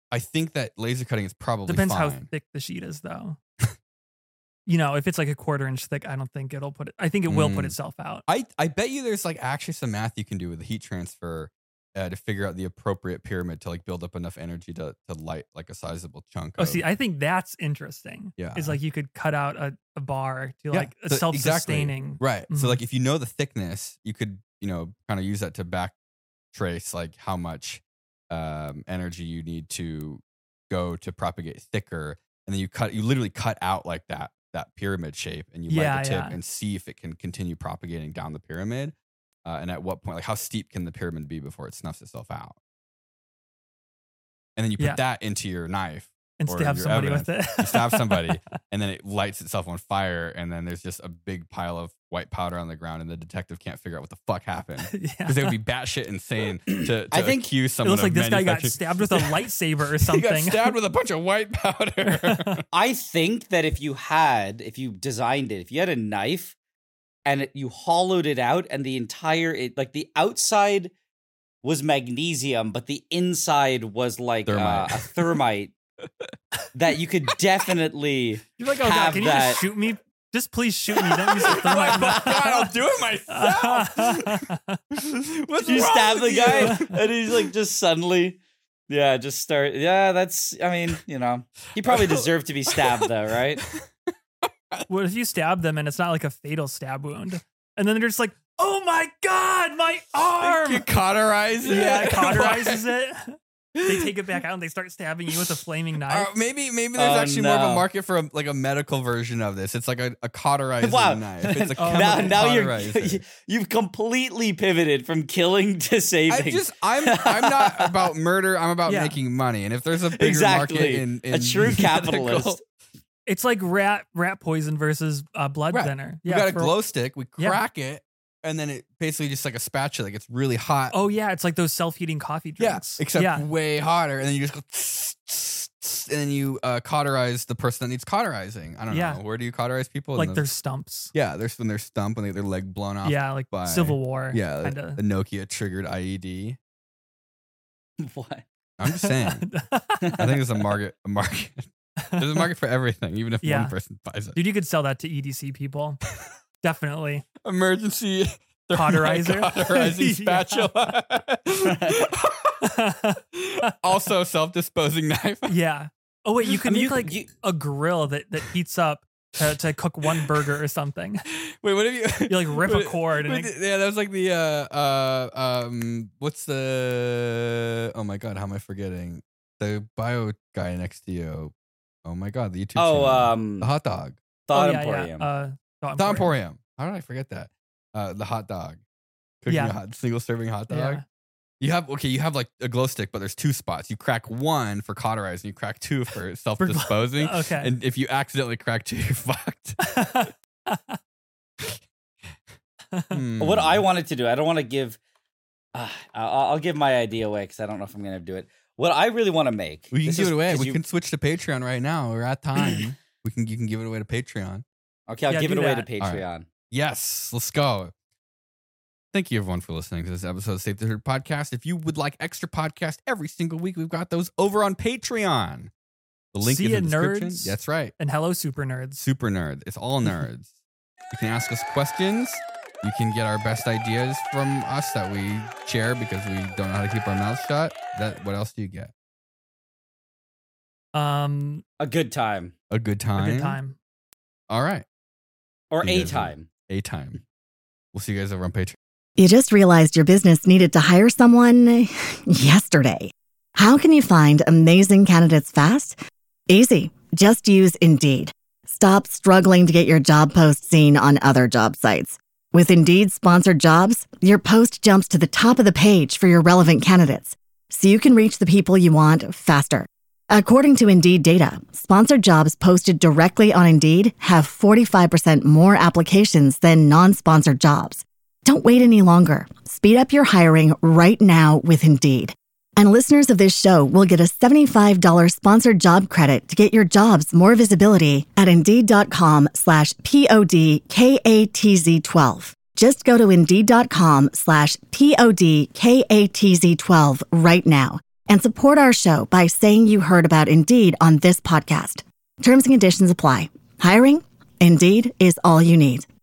I think that laser cutting is probably Depends fine. how thick the sheet is, though. You know, if it's like a quarter inch thick, I don't think it'll put it. I think it will Mm. put itself out. I, I bet you there's like actually some math you can do with the heat transfer uh, to figure out the appropriate pyramid to like build up enough energy to to light like a sizable chunk. Oh, of, see, I think that's interesting. Yeah. Is like you could cut out a, a bar to Yeah, like a so- self-sustaining. exactly. Right. So Mhm. like if you know the thickness, you could, you know, kind of use that to back trace like how much um, energy you need to go to propagate thicker. And then you cut, you literally cut out like that, that pyramid shape and you Yeah, light the tip yeah. and see if it can continue propagating down the pyramid. Uh, and at what point, like how steep can the pyramid be before it snuffs itself out? And then you put Yeah. that into your knife. And or stab your somebody with evidence. it. You stab somebody and then it lights itself on fire and then there's just a big pile of white powder on the ground and the detective can't figure out what the fuck happened. Yeah. Because they would be batshit insane to, to I think accuse It someone looks like of this guy got manufacturing- stabbed with a lightsaber or He something. got stabbed with a bunch of white powder. I think that if you had, if you designed it, if you had a knife and it, you hollowed it out and the entire, it, like the outside was magnesium, but the inside was like uh, Thermite. a thermite that you could definitely You're like, oh god, have can you that. just shoot me? Just please shoot me. Don't use the Oh thermite. my God, I'll do it myself. What's You wrong stab the with guy you? and he's like just suddenly, yeah, just start. Yeah, that's, I mean, you know, he probably deserved to be stabbed though, right? What if you stab them and it's not like a fatal stab wound? And then they're just like, oh my god, my arm! You cauterize it. Yeah, it cauterizes it. They take it back out and they start stabbing you with a flaming knife. Uh, maybe maybe there's Oh, actually more of a no. market for a, like a medical version of this. It's like a, a cauterizing Wow. knife. It's a Oh, chemical now, now you're cauterizer. you've completely pivoted from killing to saving. I just I'm I'm not about murder. I'm about Yeah. making money. And if there's a bigger Exactly. market in, in a true medical- capitalist. It's like rat rat poison versus uh, blood Right. thinner. we Yeah, got a for- glow stick. We Yeah. crack it, and then it basically just like a spatula. It gets really hot. Oh yeah, it's like those self-heating coffee yeah, drinks. except yeah. way hotter. And then you just go, tss, tss, tss, and then you uh, cauterize the person that needs cauterizing. I don't Yeah. know. Where do you cauterize people? In like the- their stumps. yeah, there's when they're stumped when they get their leg blown off. Yeah, like by- Civil War. Yeah, kind the of. Nokia triggered I E D. What? I'm just saying. I think there's a market. A market. There's a market for everything, even if Yeah. one person buys it. Dude, you could sell that to E D C people. Definitely. Emergency Cauterizer? cauterizing Yeah. spatula. Also, self-disposing knife. Yeah. Oh wait, you can I mean, make you- like you- a grill that, that heats up to, to cook one burger or something. Wait, what have you? You like rip a what- cord and what it- the- yeah, that was like the uh uh um. What's the? Oh my god, how am I forgetting? The bio guy next to you. Oh my god, the YouTube. Oh, channel. um, the hot dog. Thought oh, yeah, Emporium. Yeah. Uh, Thought The Emporium. Emporium. How did I forget that? Uh, the hot dog. Cooking Yeah. a hot, single serving hot dog. Yeah. You have okay. You have like a glow stick, but there's two spots. You crack one for cauterizing. You crack two for self disposing. Okay. And if you accidentally crack two, you're fucked. Hmm. What I wanted to do, I don't want to give. Uh, I'll, I'll give my idea away because I don't know if I'm going to do it. What I really want to make. we can this give is- it away. 'cause We you- can switch to Patreon right now. We're at time. we can. You can give it away to Patreon. Okay, I'll Yeah, give it do away that. to All right. Patreon. Yes, let's go. Thank you, everyone, for listening to this episode of Save the Herd podcast. If you would like extra podcast every single week, we've got those over on Patreon. The link See is in the ya, description. nerds. That's right. And hello, super nerds. Super nerd. It's all nerds. You can ask us questions. You can get our best ideas from us that we share because we don't know how to keep our mouths shut. That. What else do you get? Um, A good time A good time. a good time. All right. or You a guys are- time. A time. We'll see you guys over on Patreon. You just realized your business needed to hire someone yesterday. How can you find amazing candidates fast? Easy. Just use Indeed. Stop struggling to get your job post seen on other job sites. With Indeed sponsored jobs, your post jumps to the top of the page for your relevant candidates, so you can reach the people you want faster. According to Indeed data, sponsored jobs posted directly on Indeed have forty-five percent more applications than non-sponsored jobs. Don't wait any longer. Speed up your hiring right now with Indeed. And listeners of this show will get a seventy-five dollars sponsored job credit to get your jobs more visibility at Indeed.com slash P-O-D-K-A-T-Z-12. Just go to Indeed.com slash P-O-D-K-A-T-Z-12 right now And support our show by saying you heard about Indeed on this podcast. Terms and conditions apply. Hiring? Indeed is all you need.